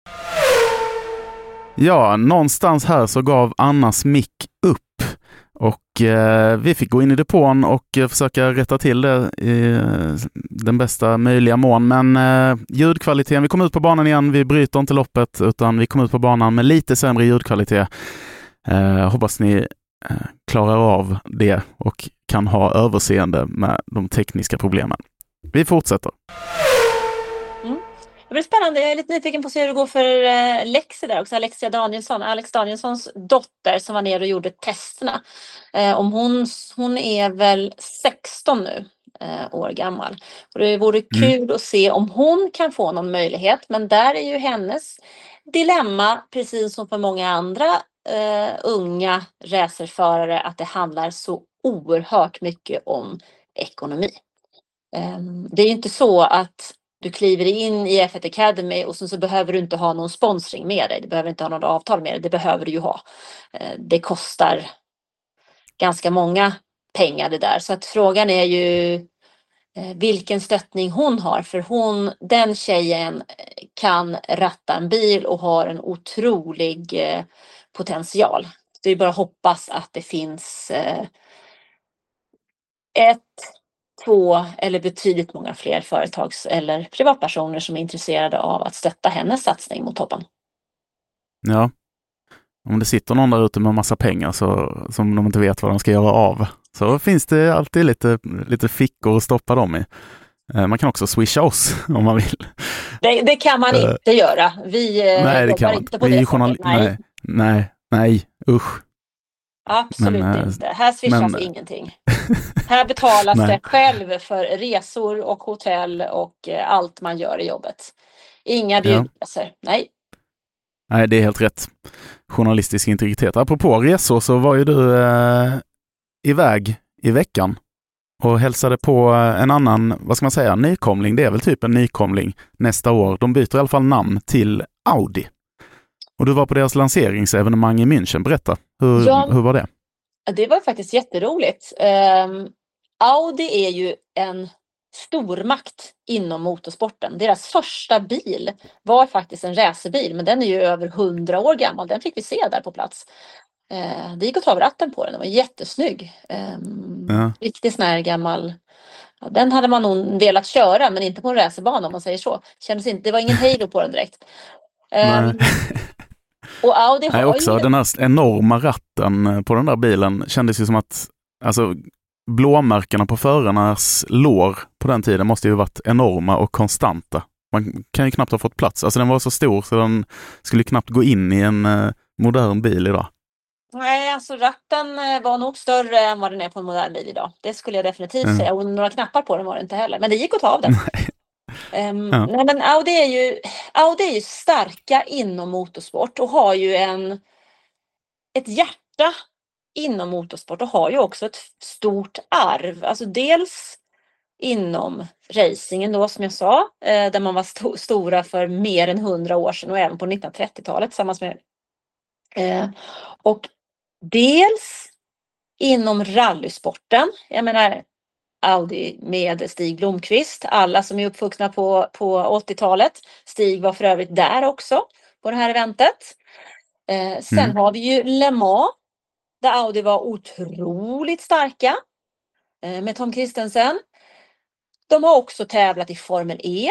Ja, någonstans här så gav Annas mick upp och eh, vi fick gå in i depån och eh, försöka rätta till det i eh, den bästa möjliga mån. Men eh, ljudkvaliteten, vi kom ut på banan igen, vi bryter inte loppet utan vi kom ut på banan med lite sämre ljudkvalitet. Eh, hoppas ni eh, klarar av det och kan ha överseende med de tekniska problemen. Vi fortsätter. Mm. Det blir spännande. Jag är lite nyfiken på att se hur det går för eh, Lexi där också. Alexia Danielsson, Alex Danielssons dotter som var nere och gjorde testerna. Eh, om hon, hon är väl sexton nu eh, år gammal. Och det vore kul mm. att se om hon kan få någon möjlighet. Men där är ju hennes dilemma, precis som för många andra eh, unga racerförare, att det handlar så oerhört mycket om ekonomi. Eh, det är ju inte så att du kliver in i F ett Academy och sen så behöver du inte ha någon sponsring med dig. Du behöver inte ha något avtal med dig. Det behöver du ju ha. Det kostar ganska många pengar det där. Så att frågan är ju vilken stöttning hon har. För hon, den tjejen kan ratta en bil och har en otrolig potential. Det är bara att hoppas att det finns ett... två eller betydligt många fler företags- eller privatpersoner som är intresserade av att stötta hennes satsning mot toppen. Ja, om det sitter någon där ute med massa pengar så, som de inte vet vad de ska göra av, så finns det alltid lite, lite fickor att stoppa dem i. Man kan också swisha oss om man vill. Det, det kan man uh, inte göra. Vi nej, det kan man inte. På det journal- nej. nej, nej, usch. Absolut men, inte. Här swishas men... ingenting. Här betalas det själv för resor och hotell och allt man gör i jobbet. Inga bjudresor. Ja. Nej. Nej, det är helt rätt. Journalistisk integritet. Apropå resor så var ju du eh, iväg i veckan och hälsade på en annan, vad ska man säga, nykomling. Det är väl typ en nykomling nästa år. De byter i alla fall namn till Audi. Och du var på deras lanseringsevenemang i München. Berätta, hur, ja, hur var det? Det var faktiskt jätteroligt. Um, Audi är ju en stormakt inom motorsporten. Deras första bil var faktiskt en racerbil, men den är ju över hundra år gammal. Den fick vi se där på plats. Uh, det gick att ta av ratten på den, den var jättesnygg. Um, ja. Riktigt sån här gammal... Ja, den hade man nog velat köra, men inte på en racerbana om man säger så. Kändes inte, det var ingen halo på den direkt. Um, och Audi har Nej, också ju... den här enorma ratten på den där bilen kändes ju som att alltså, blåmärkena på förarnas lår på den tiden måste ju varit enorma och konstanta. Man kan ju knappt ha fått plats. Alltså den var så stor så den skulle knappt gå in i en uh, modern bil idag. Nej, alltså ratten var nog större än vad den är på en modern bil idag. Det skulle jag definitivt mm. säga. Och några knappar på den var det inte heller. Men det gick att ta av den. Nej. Um, ja. nej, men Audi är ju Audi är ju starka inom motorsport och har ju en ett hjärta inom motorsport och har ju också ett stort arv. Alltså dels inom racingen då som jag sa, eh, där man var st- stora för mer än hundra år sedan och även på nittonhundratrettiotalet tillsammans med eh, och dels inom rallysporten. Jag menar Audi med Stig Blomqvist. Alla som är uppvuxna på, på åttiotalet. Stig var för övrigt där också på det här eventet. Eh, sen mm. har vi ju Le Mans. Där Audi var otroligt starka. Eh, med Tom Kristensen. De har också tävlat i Formel E.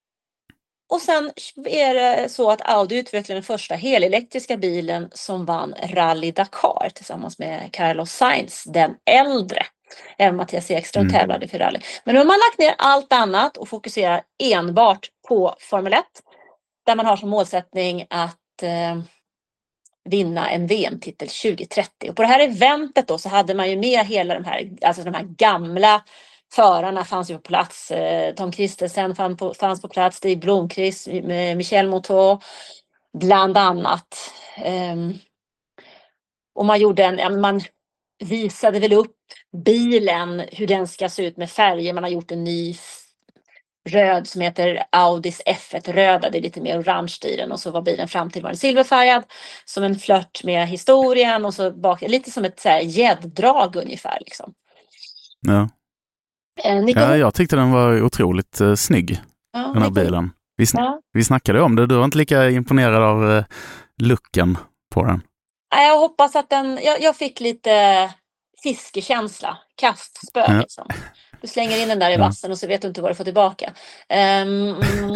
Och sen är det så att Audi utvecklade den första helelektriska bilen som vann Rally Dakar tillsammans med Carlos Sainz, den äldre. Även Mattias Ekström mm. tävlade för rally. Men nu har man lagt ner allt annat och fokuserar enbart på Formel ett. Där man har som målsättning att eh, vinna en V M-titel tjugo trettio. Och på det här eventet då så hade man ju med hela de här, alltså de här gamla förarna fanns ju på plats. Tom Kristensen fanns på, fanns på plats, Stig Blomqvist, Michel Mouton bland annat. Um, och man gjorde en, man visade väl upp bilen, hur den ska se ut med färger. Man har gjort en ny röd som heter Audis F ett röda, det är lite mer orange i den, och så var bilen fram till var den silverfärgad som en flört med historien, och så bak, lite som ett så här gädddrag ungefär liksom. Ja. Eh, Nico... ja, jag tyckte den var otroligt eh, snygg, ja, den här Nico... bilen. Vi, sn- ja. vi snackade om det, du var inte lika imponerad av eh, looken på den. Jag hoppas att den, jag, jag fick lite fiskekänsla, kastspö Ja. liksom. Du slänger in den där i vassen och så vet du inte vad du får tillbaka. Um,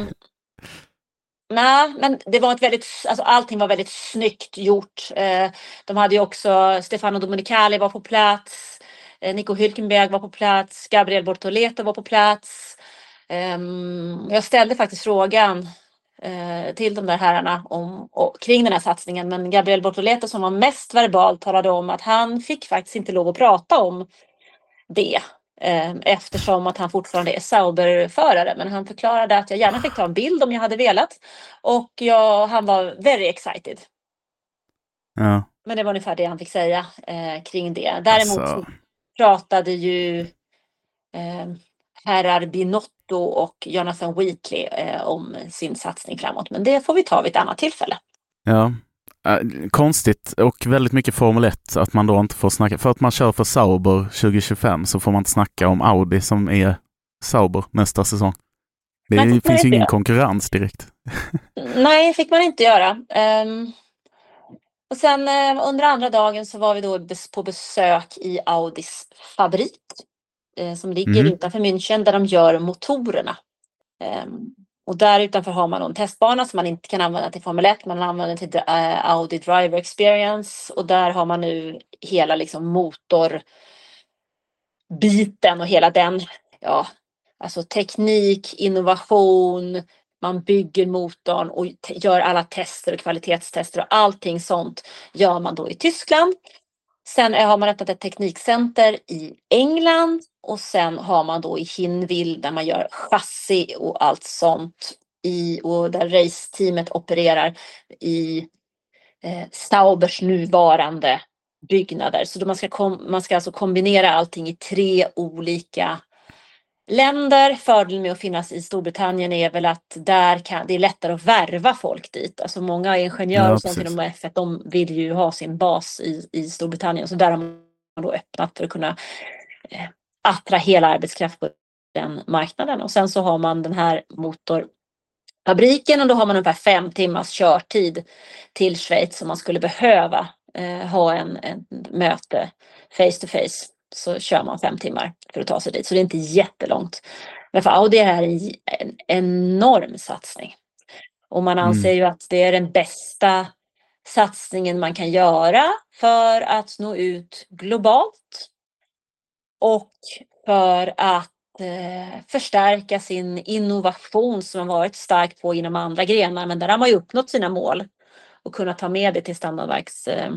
nej, men det var ett väldigt, alltså allting var väldigt snyggt gjort. Uh, de hade ju också, Stefano Domenicali var på plats, uh, Nico Hülkenberg var på plats, Gabriel Bortoleto var på plats. Um, jag ställde faktiskt frågan till de där herrarna om, och, kring den här satsningen, men Gabriel Bortoleto som var mest verbal talade om att han fick faktiskt inte lov att prata om det eh, eftersom att han fortfarande är Sauber-förare, men han förklarade att jag gärna fick ta en bild om jag hade velat, och jag, han var very excited. Ja. Men det var ungefär det han fick säga eh, kring det. Däremot alltså... så pratade ju eh, herrar Binotto och Jonathan Wheatley eh, om sin satsning framåt. Men det får vi ta vid ett annat tillfälle. Ja, äh, konstigt och väldigt mycket Formel ett att man då inte får snacka. För att man kör för Sauber tjugo tjugofem så får man inte snacka om Audi som är Sauber nästa säsong. Det är, finns ju ingen göra. konkurrens direkt. Nej, fick man inte göra. Um, och sen uh, under andra dagen så var vi då bes- på besök i Audis fabrik. Som ligger mm. utanför München där de gör motorerna. Um, och där utanför har man en testbana som man inte kan använda till Formel ett. Man använder till uh, Audi Driver Experience. Och där har man nu hela liksom motorbiten och hela den, ja, alltså teknik, innovation. Man bygger motorn och t- gör alla tester och kvalitetstester och allting sånt gör man då i Tyskland. Sen har man öppnat ett teknikcenter i England, och sen har man då i Hinwil där man gör chassi och allt sånt i, och där raceteamet opererar i eh, Saubers nuvarande byggnader. Så då man ska, kom, man ska alltså kombinera allting i tre olika länder. Fördelen med att finnas i Storbritannien är väl att där kan, det är lättare att värva folk dit. Alltså många ingenjörer ja, som inom F ett, de vill ju ha sin bas i, i Storbritannien. Så där har man då öppnat för att kunna eh, attrahera arbetskraft på den marknaden. Och sen så har man den här motorfabriken, och då har man ungefär fem timmars körtid till Schweiz som man skulle behöva eh, ha en, en möte face to face. Så kör man fem timmar för att ta sig dit. Så det är inte jättelångt. Men för Audi är det en enorm satsning. Och man anser mm. ju att det är den bästa satsningen man kan göra för att nå ut globalt. Och för att eh, förstärka sin innovation som har varit stark på inom andra grenar. Men där har man ju uppnått sina mål och kunnat ta med det till standardverks eh,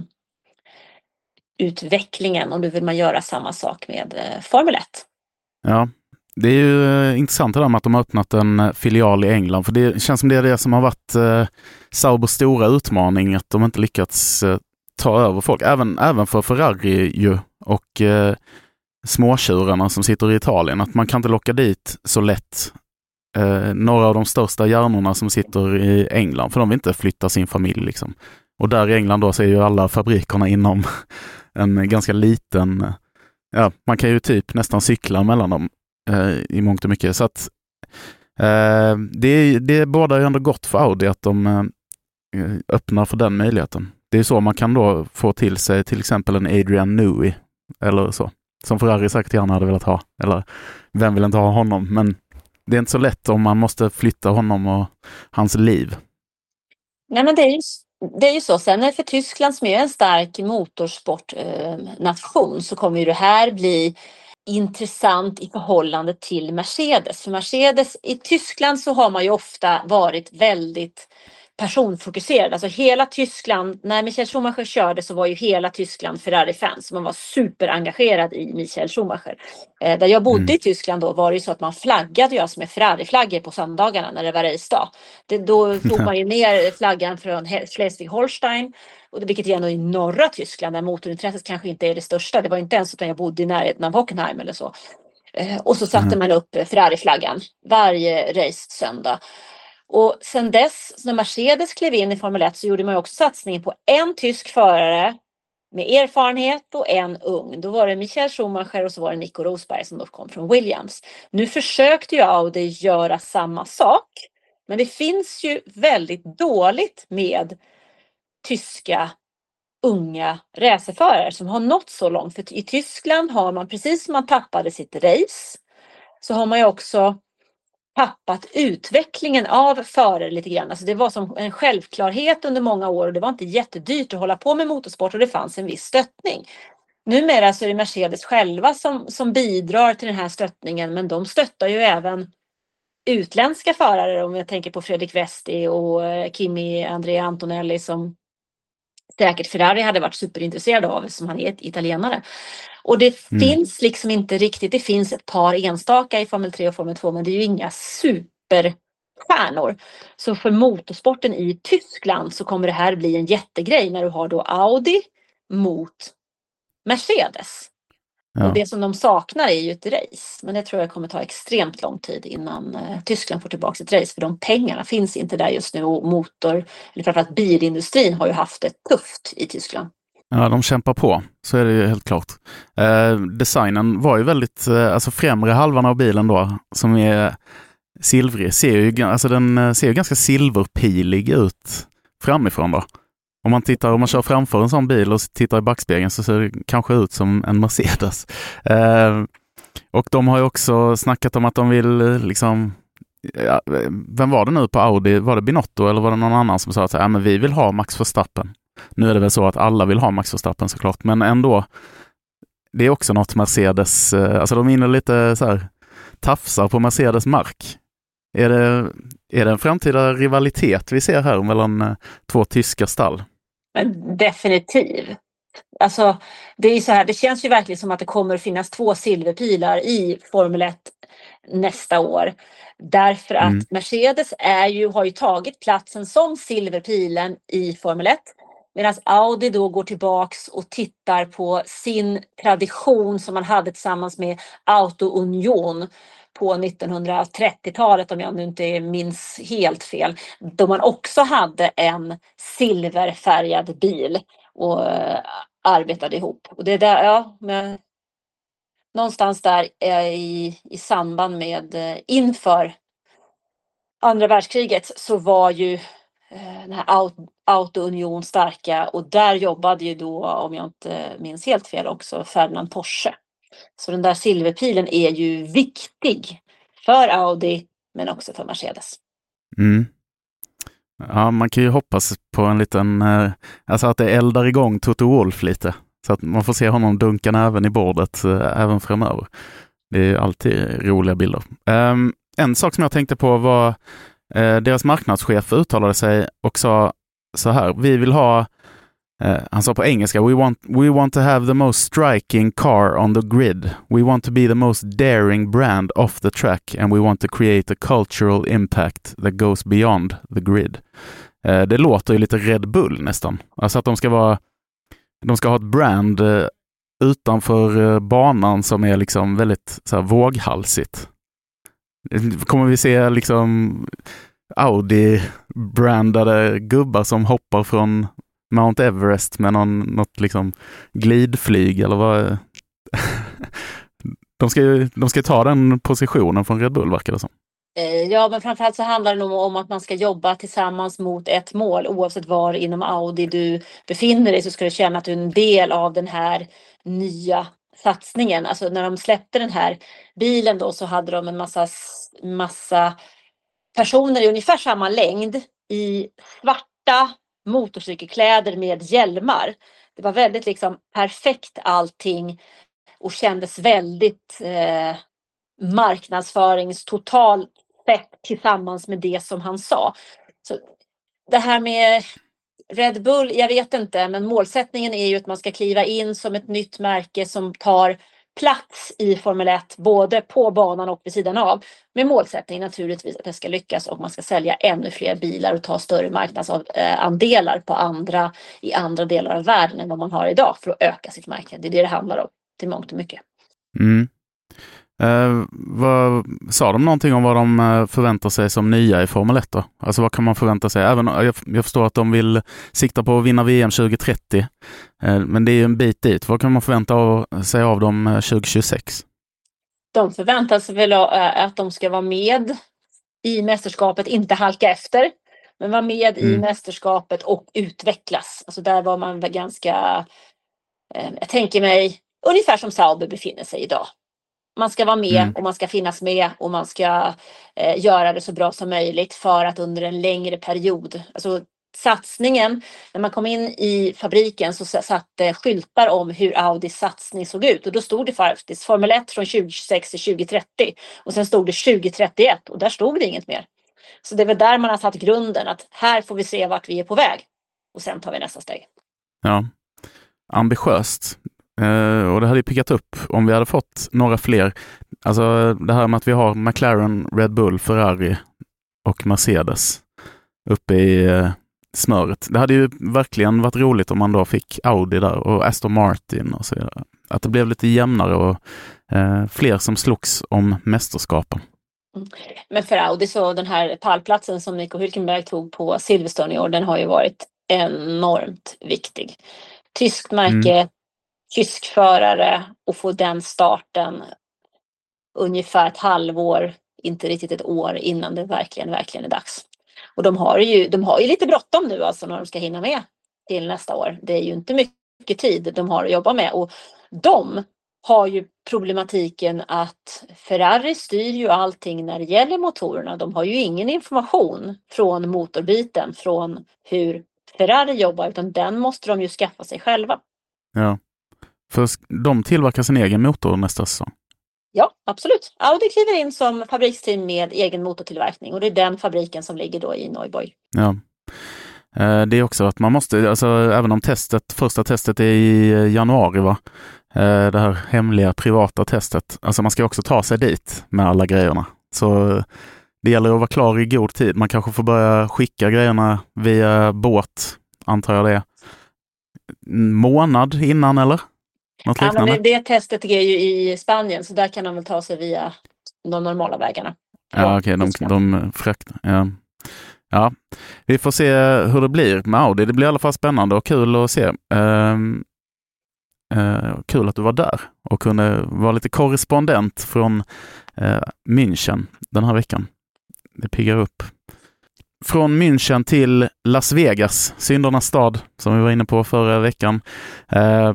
utvecklingen, och nu vill man göra samma sak med eh, Formel ett. Ja, det är ju eh, intressant det där med att de har öppnat en filial i England, för det känns som det är det som har varit eh, Saubers stora utmaning, att de inte lyckats eh, ta över folk, även, även för Ferrari ju, och eh, småtjurarna som sitter i Italien, att man kan inte locka dit så lätt eh, några av de största hjärnorna som sitter i England, för de vill inte flytta sin familj liksom. Och där i England då så är ju alla fabrikerna inom en ganska liten, ja, man kan ju typ nästan cykla mellan dem eh, i mångt och mycket. Så att eh, det, det är båda ju ändå gott för Audi att de eh, öppnar för den möjligheten. Det är så man kan då få till sig till exempel en Adrian Newey eller så, som Ferrari säkert gärna hade velat ha. Eller vem vill inte ha honom? Men det är inte så lätt om man måste flytta honom och hans liv. Nej, men det är ju Det är ju så. Sen för Tyskland som är en stark motorsportnation eh, så kommer ju det här bli intressant i förhållande till Mercedes. För Mercedes i Tyskland så har man ju ofta varit väldigt personfokuserad. Alltså hela Tyskland, när Michael Schumacher körde så var ju hela Tyskland Ferrari-fans. Man var superengagerad i Michael Schumacher. Eh, där jag bodde mm. i Tyskland då var det ju så att man flaggade ju alltså med Ferrari-flaggor på söndagarna när det var racedag. Det, då tog man ju ner flaggan från Schleswig-Holstein, och det, vilket är ändå i norra Tyskland där motorintresset kanske inte är det största. Det var inte ens utan jag bodde i närheten av Hockenheim eller så. Eh, och så satte mm. man upp Ferrari-flaggan varje race-söndag. Och sen dess, när Mercedes klev in i Formel ett, så gjorde man ju också satsningen på en tysk förare med erfarenhet och en ung. Då var det Michael Schumacher och så var det Nico Rosberg som då kom från Williams. Nu försökte ju Audi göra samma sak, men det finns ju väldigt dåligt med tyska unga racerförare som har nått så långt. För i Tyskland har man, precis som man tappade sitt race, så har man ju också tappat utvecklingen av förare lite grann. Alltså det var som en självklarhet under många år och det var inte jättedyrt att hålla på med motorsport och det fanns en viss stöttning. Numera så är det Mercedes själva som, som bidrar till den här stöttningen, men de stöttar ju även utländska förare, om jag tänker på Fredrik Vesti och Kimi Andrea Antonelli som säkert Ferrari hade varit superintresserad av, som han är ett italienare. Och det mm. finns liksom inte riktigt, det finns ett par enstaka i Formel tre och Formel två, men det är ju inga superstjärnor. Så för motorsporten i Tyskland så kommer det här bli en jättegrej när du har då Audi mot Mercedes. Ja. Och det som de saknar är ju ett race. Men det tror jag kommer ta extremt lång tid innan eh, Tyskland får tillbaka ett race. För de pengarna finns inte där just nu. Och motor, eller framförallt bilindustrin har ju haft det tufft i Tyskland. Ja, de kämpar på. Så är det ju helt klart. Eh, designen var ju väldigt, eh, alltså främre halvan av bilen då, som är silvrig, ser ju, alltså den ser ju ganska silverpilig ut framifrån då. Om man tittar, om man kör framför en sån bil och tittar i backspegeln så ser det kanske ut som en Mercedes. Eh, och de har ju också snackat om att de vill liksom, ja, vem var det nu på Audi? Var det Binotto eller var det någon annan som sa att ja, men vi vill ha Max Verstappen? Nu är det väl så att alla vill ha Max Verstappen såklart, men ändå, det är också något Mercedes, alltså de vinner lite så här tafsar på Mercedes mark. Är det, är det en framtida rivalitet vi ser här mellan två tyska stall? Definitivt. Alltså, det är så här, det känns ju verkligen som att det kommer finnas två silverpilar i Formel ett nästa år. Därför att mm. Mercedes är ju, har ju tagit platsen som silverpilen i Formel ett. Medan Audi då går tillbaks och tittar på sin tradition som man hade tillsammans med Auto Union på nittonhundratrettiotalet, om jag nu inte minns helt fel. Då man också hade en silverfärgad bil och uh, arbetade ihop. Och det är där, ja, med, någonstans där uh, i, i samband med uh, inför andra världskriget så var ju uh, den här Auto, Auto Union starka, och där jobbade ju då, om jag inte minns helt fel, också Ferdinand Porsche. Så den där silverpilen är ju viktig för Audi men också för Mercedes. Mm. Ja, man kan ju hoppas på en liten, eh, alltså att det eldar igång Toto Wolff lite. Så att man får se honom dunka även i bordet eh, även framöver. Det är ju alltid roliga bilder. Um, en sak som jag tänkte på var eh, deras marknadschef uttalade sig och sa så här: vi vill ha Uh, han sa på engelska, we want, we want to have the most striking car on the grid. We want to be the most daring brand off the track, and we want to create a cultural impact that goes beyond the grid. Uh, det låter ju lite Red Bull nästan. Alltså att de ska vara, de ska ha ett brand uh, utanför uh, banan som är liksom väldigt så här, våghalsigt. Kommer vi se liksom Audi-brandade gubbar som hoppar från Mount Everest med någon, något liksom glidflyg eller vad? de ska ju de ska ta den positionen från Red Bull, verkar det som. Ja, men framförallt så handlar det nog om att man ska jobba tillsammans mot ett mål. Oavsett var inom Audi du befinner dig så ska du känna att du är en del av den här nya satsningen. Alltså när de släppte den här bilen då så hade de en massa, massa personer i ungefär samma längd i svarta motorcykelkläder med hjälmar. Det var väldigt liksom perfekt allting och kändes väldigt eh, marknadsföringstotalt sett tillsammans med det som han sa. Så det här med Red Bull, jag vet inte, men målsättningen är ju att man ska kliva in som ett nytt märke som tar plats i Formel ett, både på banan och vid sidan av. Med målsättningen naturligtvis att det ska lyckas och man ska sälja ännu fler bilar och ta större marknadsandelar på andra, i andra delar av världen än vad man har idag för att öka sitt märke. Det är det det handlar om, till mångt och mycket. Mm. Eh, vad, sa de någonting om vad de förväntar sig som nya i Formel ett då? Alltså vad kan man förvänta sig? Även, jag, jag förstår att de vill sikta på att vinna V M tjugo trettio, eh, men det är ju en bit dit. Vad kan man förvänta av, sig av dem tjugo tjugosex? De förväntar sig väl att de ska vara med i mästerskapet, inte halka efter, men vara med mm. i mästerskapet och utvecklas. Alltså där var man väl ganska, eh, jag tänker mig, ungefär som Sauber befinner sig idag. Man ska vara med mm. och man ska finnas med och man ska eh, göra det så bra som möjligt för att under en längre period. Alltså satsningen, när man kom in i fabriken så satt det skyltar om hur Audis satsning såg ut. Och då stod det faktiskt Formel ett från tjugo tjugosex till tjugo trettio. Och sen stod det tjugo trettioett och där stod det inget mer. Så det är väl där man har satt grunden, att här får vi se vart vi är på väg. Och sen tar vi nästa steg. Ja, ambitiöst. Uh, och det hade ju pickat upp om vi hade fått några fler. Alltså det här med att vi har McLaren, Red Bull, Ferrari och Mercedes uppe i uh, smöret. Det hade ju verkligen varit roligt om man då fick Audi där och Aston Martin och så vidare. Att det blev lite jämnare och uh, fler som slogs om mästerskapen. Mm. Men för Audi så den här pallplatsen som Nico Hülkenberg tog på Silverstone i år, den har ju varit enormt viktig. Tyskt märke, mm. tysk förare och få den starten ungefär ett halvår, inte riktigt ett år innan det verkligen, verkligen är dags. Och de har ju, de har ju lite bråttom nu alltså när de ska hinna med till nästa år. Det är ju inte mycket tid de har att jobba med och de har ju problematiken att Ferrari styr ju allting när det gäller motorerna. De har ju ingen information från motorbiten, från hur Ferrari jobbar, utan den måste de ju skaffa sig själva. Ja. För de tillverkar sin egen motor nästa säsong. Ja, absolut. Audi kliver in som fabriksteam med egen motortillverkning och det är den fabriken som ligger då i Neuburg. Ja. Det är också att man måste, alltså även om testet, första testet är i januari va? Det här hemliga privata testet. Alltså man ska också ta sig dit med alla grejerna. Så det gäller att vara klar i god tid. Man kanske får börja skicka grejerna via båt, antar jag det. En månad innan eller? Något ja, men det, det testet är ju i Spanien så där kan de väl ta sig via de normala vägarna. Ja, okej. Okay, de, de fraktar. Ja. ja, vi får se hur det blir med Audi. Det blir i alla fall spännande och kul att se. Uh, uh, kul att du var där och kunde vara lite korrespondent från uh, München den här veckan. Det piggar upp. Från München till Las Vegas, syndernas stad, som vi var inne på förra veckan. Uh,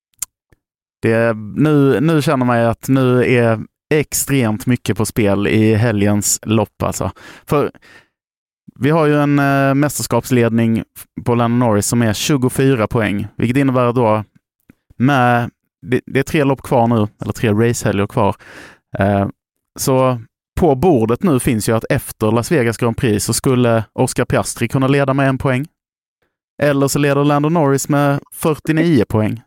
det, nu, nu känner man att nu är extremt mycket på spel i helgens lopp. Alltså. För vi har ju en uh, mästerskapsledning på Lando Norris som är tjugofyra poäng, vilket innebär då med, det, det är tre lopp kvar nu, eller tre racehelger kvar. Uh, så på bordet nu finns ju att efter Las Vegas Grand Prix så skulle Oscar Piastri kunna leda med en poäng. Eller så leder Lando Norris med fyrtionio poäng.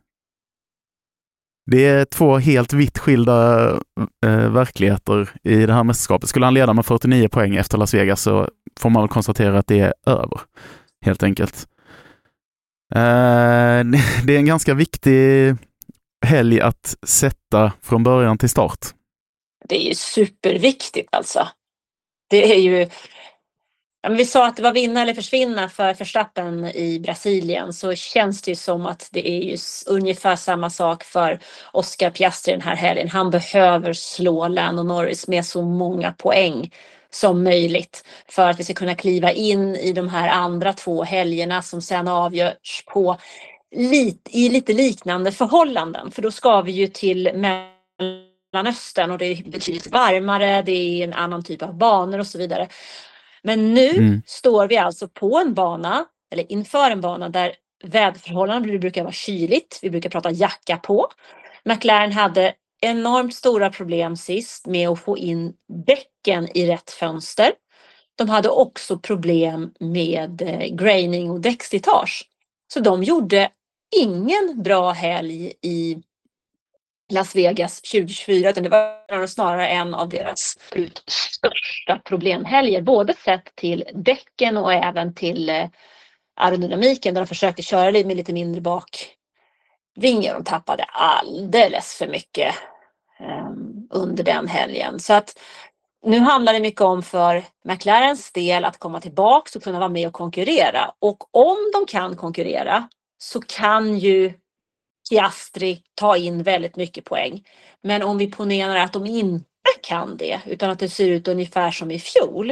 Det är två helt vitt skilda eh, verkligheter i det här mästerskapet. Skulle han leda med fyrtionio poäng efter Las Vegas så får man väl konstatera att det är över. Helt enkelt. Eh, det är en ganska viktig helg att sätta från början till start. Det är ju superviktigt alltså. Det är ju... Ja, men vi sa att det var vinna eller försvinna för Verstappen i Brasilien, så känns det ju som att det är ju ungefär samma sak för Oscar Piastri den här helgen. Han behöver slå Lando Norris med så många poäng som möjligt för att vi ska kunna kliva in i de här andra två helgerna som sen avgörs på lite, i lite liknande förhållanden. För då ska vi ju till Mellanöstern och det är betydligt varmare, det är en annan typ av banor och så vidare. Men nu mm. står vi alltså på en bana, eller inför en bana där väderförhållanden brukar vara kyligt. Vi brukar prata jacka på. McLaren hade enormt stora problem sist med att få in däcken i rätt fönster. de hade också problem med graining och däckslitage. Så de gjorde ingen bra helg i Las Vegas tjugo tjugofyra, utan det var snarare en av deras största problemhelger, både sett till däcken och även till aerodynamiken, där de försökte köra med lite mindre bakvingar. De tappade alldeles för mycket um, under den helgen. Så att nu handlar det mycket om för McLarens del att komma tillbaka och kunna vara med och konkurrera. Och om de kan konkurrera så kan ju Piastri ta in väldigt mycket poäng. Men om vi ponerar att de inte kan det, utan att det ser ut ungefär som i fjol,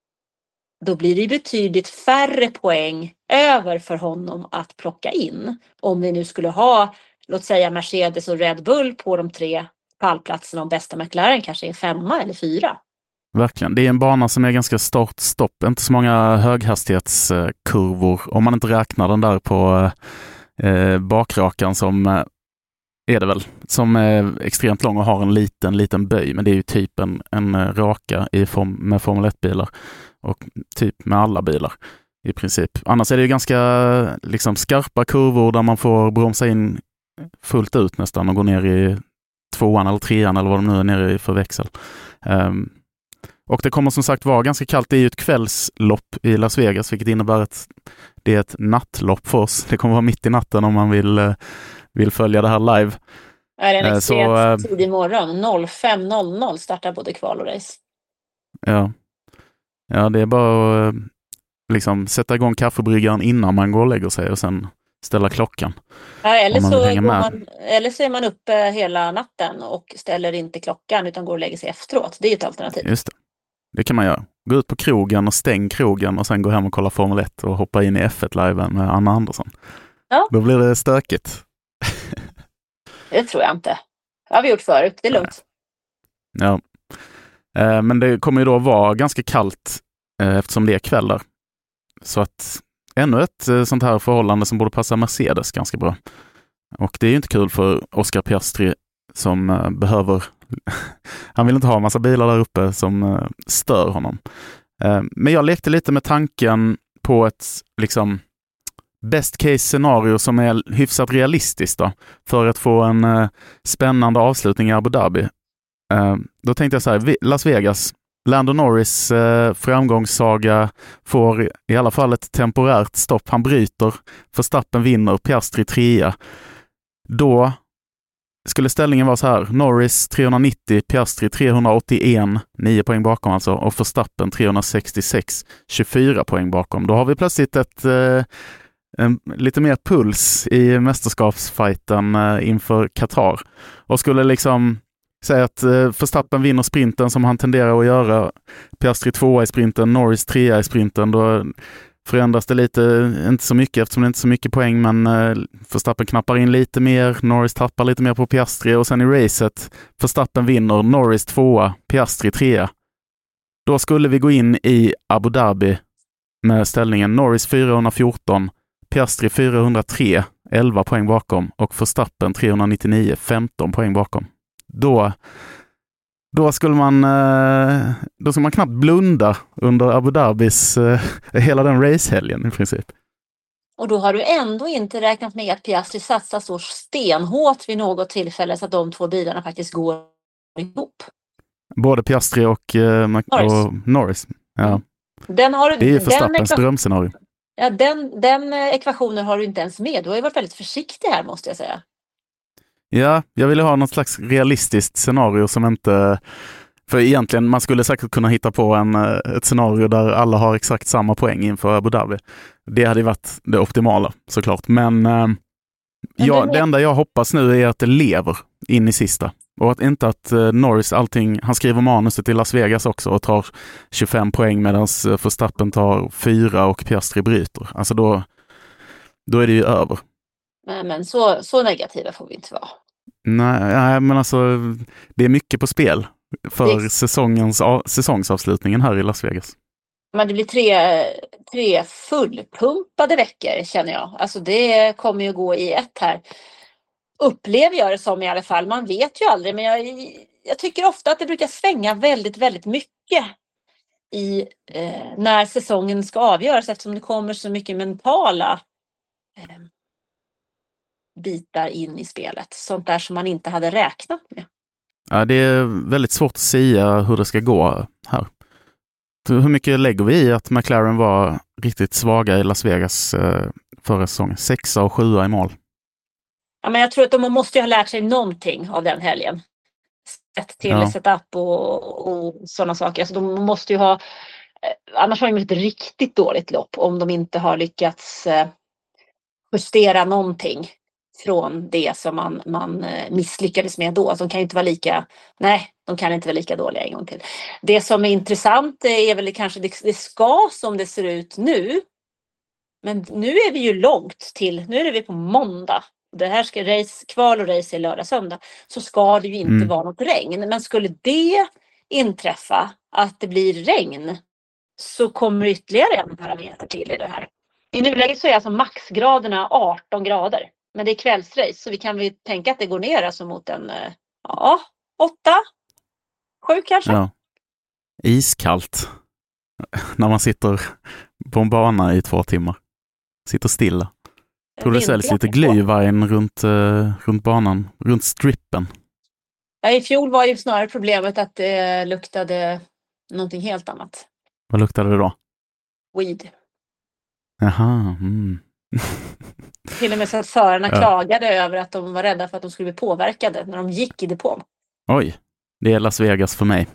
då blir det betydligt färre poäng över för honom att plocka in. Om vi nu skulle ha, låt säga Mercedes och Red Bull på de tre pallplatserna, och bästa McLaren kanske är femma eller fyra. Verkligen. Det är en bana som är ganska start-stopp. Inte så många höghastighetskurvor. Om man inte räknar den där på eh, bakrakan som eh, är det väl. Som är extremt lång och har en liten, liten böj. Men det är ju typ en, en raka i form, med Formel ett-bilar. Och typ med alla bilar i princip. Annars är det ju ganska liksom, skarpa kurvor där man får bromsa in fullt ut nästan och gå ner i tvåan eller trean eller vad de nu är nere i för växel. Um, och det kommer som sagt vara ganska kallt. Det är ju ett kvällslopp i Las Vegas, vilket innebär att det är ett nattlopp för oss. Det kommer vara mitt i natten om man vill, vill följa det här live. Är det en extremt uh, så, tidig morgon? fem noll noll startar både kval och race. Ja. Ja, det är bara att liksom sätta igång kaffebryggaren innan man går och lägger sig och sen ställa klockan. Ja, eller, så går man, eller så är man uppe hela natten och ställer inte klockan utan går och lägger sig efteråt. Det är ett alternativ. Just det. Det kan man göra. Gå ut på krogen och stäng krogen och sen gå hem och kolla Formel ett och hoppa in i F ett-liven med Anna Andersson. Ja. Då blir det stökigt. Det tror jag inte. Det har vi gjort förut. Det är lugnt. Ja. Eh, men det kommer ju då vara ganska kallt eh, eftersom det är kvällar. Så att ännu ett eh, sånt här förhållande som borde passa Mercedes ganska bra. Och det är ju inte kul för Oscar Piastri som eh, behöver han vill inte ha en massa bilar där uppe som eh, stör honom. Eh, men jag lekte lite med tanken på ett liksom best case scenario som är hyfsat realistiskt då, för att få en eh, spännande avslutning i Abu Dhabi. Eh, då tänkte jag så här, Las Vegas, Lando Norris eh, framgångssaga får i alla fall ett temporärt stopp. Han bryter, Verstappen vinner, Piastri trea. Då skulle ställningen vara så här: Norris trehundranittio, Piastri trehundraåttioen, nio poäng bakom alltså, och Verstappen trehundrasextiosex, tjugofyra poäng bakom. Då har vi plötsligt ett eh, en, lite mer puls i mästerskapsfighten eh, inför Qatar. Och skulle liksom säga att eh, Verstappen vinner sprinten som han tenderar att göra, Piastri tvåa i sprinten, Norris trea i sprinten, då förändras det lite, inte så mycket eftersom det inte är så mycket poäng, men eh, Verstappen knappar in lite mer, Norris tappar lite mer på Piastri och sen i racet Verstappen vinner, Norris tvåa, Piastri trea. Då skulle vi gå in i Abu Dhabi med ställningen Norris fyrahundrafjorton, Piastri fyrahundratre, elva poäng bakom, och Verstappen trehundranittionio, femton poäng bakom. Då Då skulle man då skulle man knappt blunda under Abu Dhabis hela den racehelgen i princip. Och då har du ändå inte räknat med att Piastri satsar så stenhårt vid något tillfälle så att de två bilarna faktiskt går ihop. Både Piastri och, eh, Norris. och Norris. Ja. Den har du, det är ju Verstappens ekva- drömscenario. Ja, den, den ekvationen har du inte ens med. Du har ju varit väldigt försiktig här, måste jag säga. Ja, jag ville ha något slags realistiskt scenario som inte... För egentligen, man skulle säkert kunna hitta på en, ett scenario där alla har exakt samma poäng inför Abu Dhabi. Det hade varit det optimala, såklart. Men, eh, Men ja, det enda jag hoppas nu är att det lever in i sista. Och att inte att eh, Norris allting... Han skriver manuset i Las Vegas också och tar tjugofem poäng medan Verstappen tar fyra och Piastri bryter. Alltså då, då är det ju över. Nej, men så, så negativa får vi inte vara. Nej, nej, men alltså det är mycket på spel för det... säsongens, säsongsavslutningen här i Las Vegas. Men det blir tre, tre fullpumpade veckor, känner jag. Alltså det kommer ju gå i ett här. Upplever jag det som i alla fall. Man vet ju aldrig, men jag, jag tycker ofta att det brukar svänga väldigt, väldigt mycket i eh, när säsongen ska avgöras, eftersom det kommer så mycket mentala eh, bitar in i spelet. Sånt där som man inte hade räknat med. Ja, det är väldigt svårt att säga hur det ska gå här. Hur mycket lägger vi i att McLaren var riktigt svaga i Las Vegas eh, förra säsongen? Sexa och sjua i mål. Ja, men jag tror att de måste ju ha lärt sig någonting av den helgen. Sett till Ja. setup och, och sådana saker. Alltså de måste ju ha, eh, annars har de ett riktigt dåligt lopp om de inte har lyckats eh, justera någonting från det som man, man eh, misslyckades med då. Alltså de kan ju inte vara lika, nej, de kan inte vara lika dåliga en gång till. Det som är intressant är väl kanske det, det ska som det ser ut nu. Men nu är vi ju långt till, nu är vi på måndag. Det här ska race, kval och race i lördag söndag. Så ska det ju inte Mm. vara något regn. Men skulle det inträffa att det blir regn så kommer ytterligare en parameter till i det här. I nuläget så är alltså maxgraderna arton grader. Men det är kvällsrace så vi kan väl tänka att det går ner alltså mot en eh, ja, åtta, sju kanske. Ja. Iskallt. När man sitter på en bana i två timmar. Sitter stilla. Jag tror det säljs lite glühwein runt, uh, runt banan, runt strippen. Ja, i fjol var ju snarare problemet att det luktade någonting helt annat. Vad luktade det då? Weed. Jaha. Mm. Till och med så att förarna Ja. klagade över att de var rädda för att de skulle bli påverkade när de gick i depån. Oj, det är Las Vegas för mig.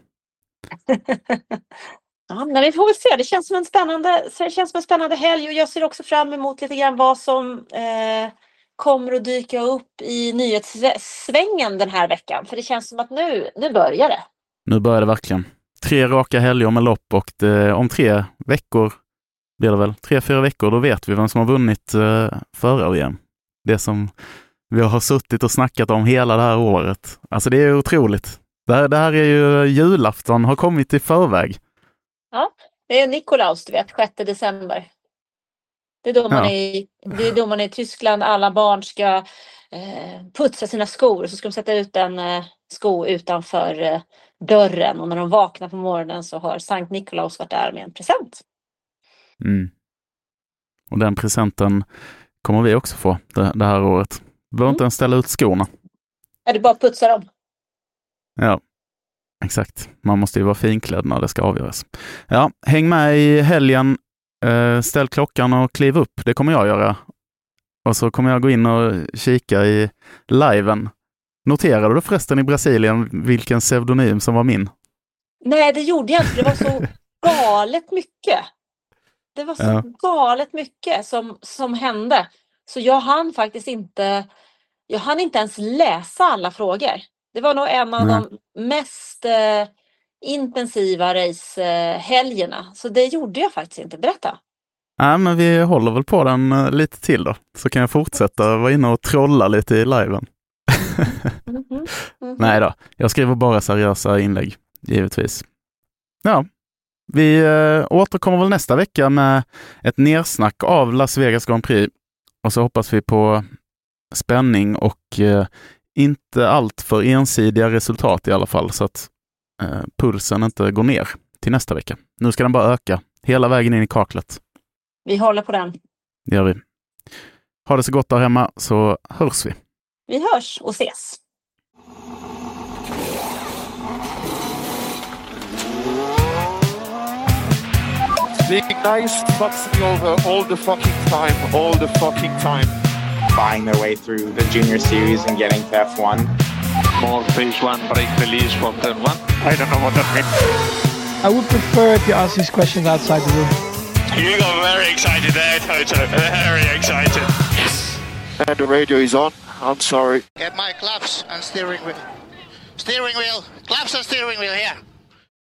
Ja, men vi får väl se. Det känns som en spännande, det känns som en spännande helg och jag ser också fram emot lite grann vad som eh, kommer att dyka upp i nyhetssvängen den här veckan. För det känns som att nu, nu börjar det. Nu börjar det verkligen. Tre raka helger med lopp och det, om tre veckor blir det väl, tre, fyra veckor, då vet vi vem som har vunnit eh, förra igen. Det som vi har suttit och snackat om hela det här året. Alltså det är otroligt. Det här, det här är ju julafton, har kommit i förväg. Ja, det är Nikolaus, du vet, sjätte december. Det är då man, Ja. är, det är då man är i Tyskland, alla barn ska eh, putsa sina skor. Så ska de sätta ut en eh, sko utanför eh, dörren. Och när de vaknar på morgonen så har Sankt Nikolaus varit där med en present. Mm. Och den presenten kommer vi också få det, det här året. Vi behöver inte ens ställa ut skorna. Är det bara att putsa dem? Ja, exakt. Man måste ju vara finklädd när det ska avgöras. Ja, häng med i helgen. Eh, ställ klockan och kliv upp. Det kommer jag göra. Och så kommer jag gå in och kika i liven. Noterade du förresten i Brasilien vilken pseudonym som var min? Nej, det gjorde jag inte. Det var så galet mycket. Det var så Ja. galet mycket som, som hände. Så jag hann faktiskt inte, jag hann inte ens läsa alla frågor. Det var nog en av Nej. de mest eh, intensiva racehelgerna. Så det gjorde jag faktiskt inte. Berätta. Nej, men vi håller väl på den eh, lite till då. Så kan jag fortsätta vara inne och trolla lite i liven. Mhm. Mhm. Nej då, jag skriver bara seriösa inlägg, givetvis. Ja, vi eh, återkommer väl nästa vecka med ett nersnack av Las Vegas Grand Prix. Och så hoppas vi på spänning och eh, inte allt för ensidiga resultat i alla fall. Så att eh, pulsen inte går ner till nästa vecka. Nu ska den bara öka hela vägen in i kaklet. Vi håller på den. Det gör vi. Ha det så gott där hemma så hörs vi. Vi hörs och ses. Being nice fucks me over all the fucking time, all the fucking time. Buying their way through the junior series and getting to F one. Small phase one brake release for turn one. I don't know what that means. I would prefer if you ask these questions outside the room. You got very excited there, Toto. Very excited. And the radio is on. I'm sorry. Get my claps and steering wheel. Steering wheel. Claps and steering wheel here.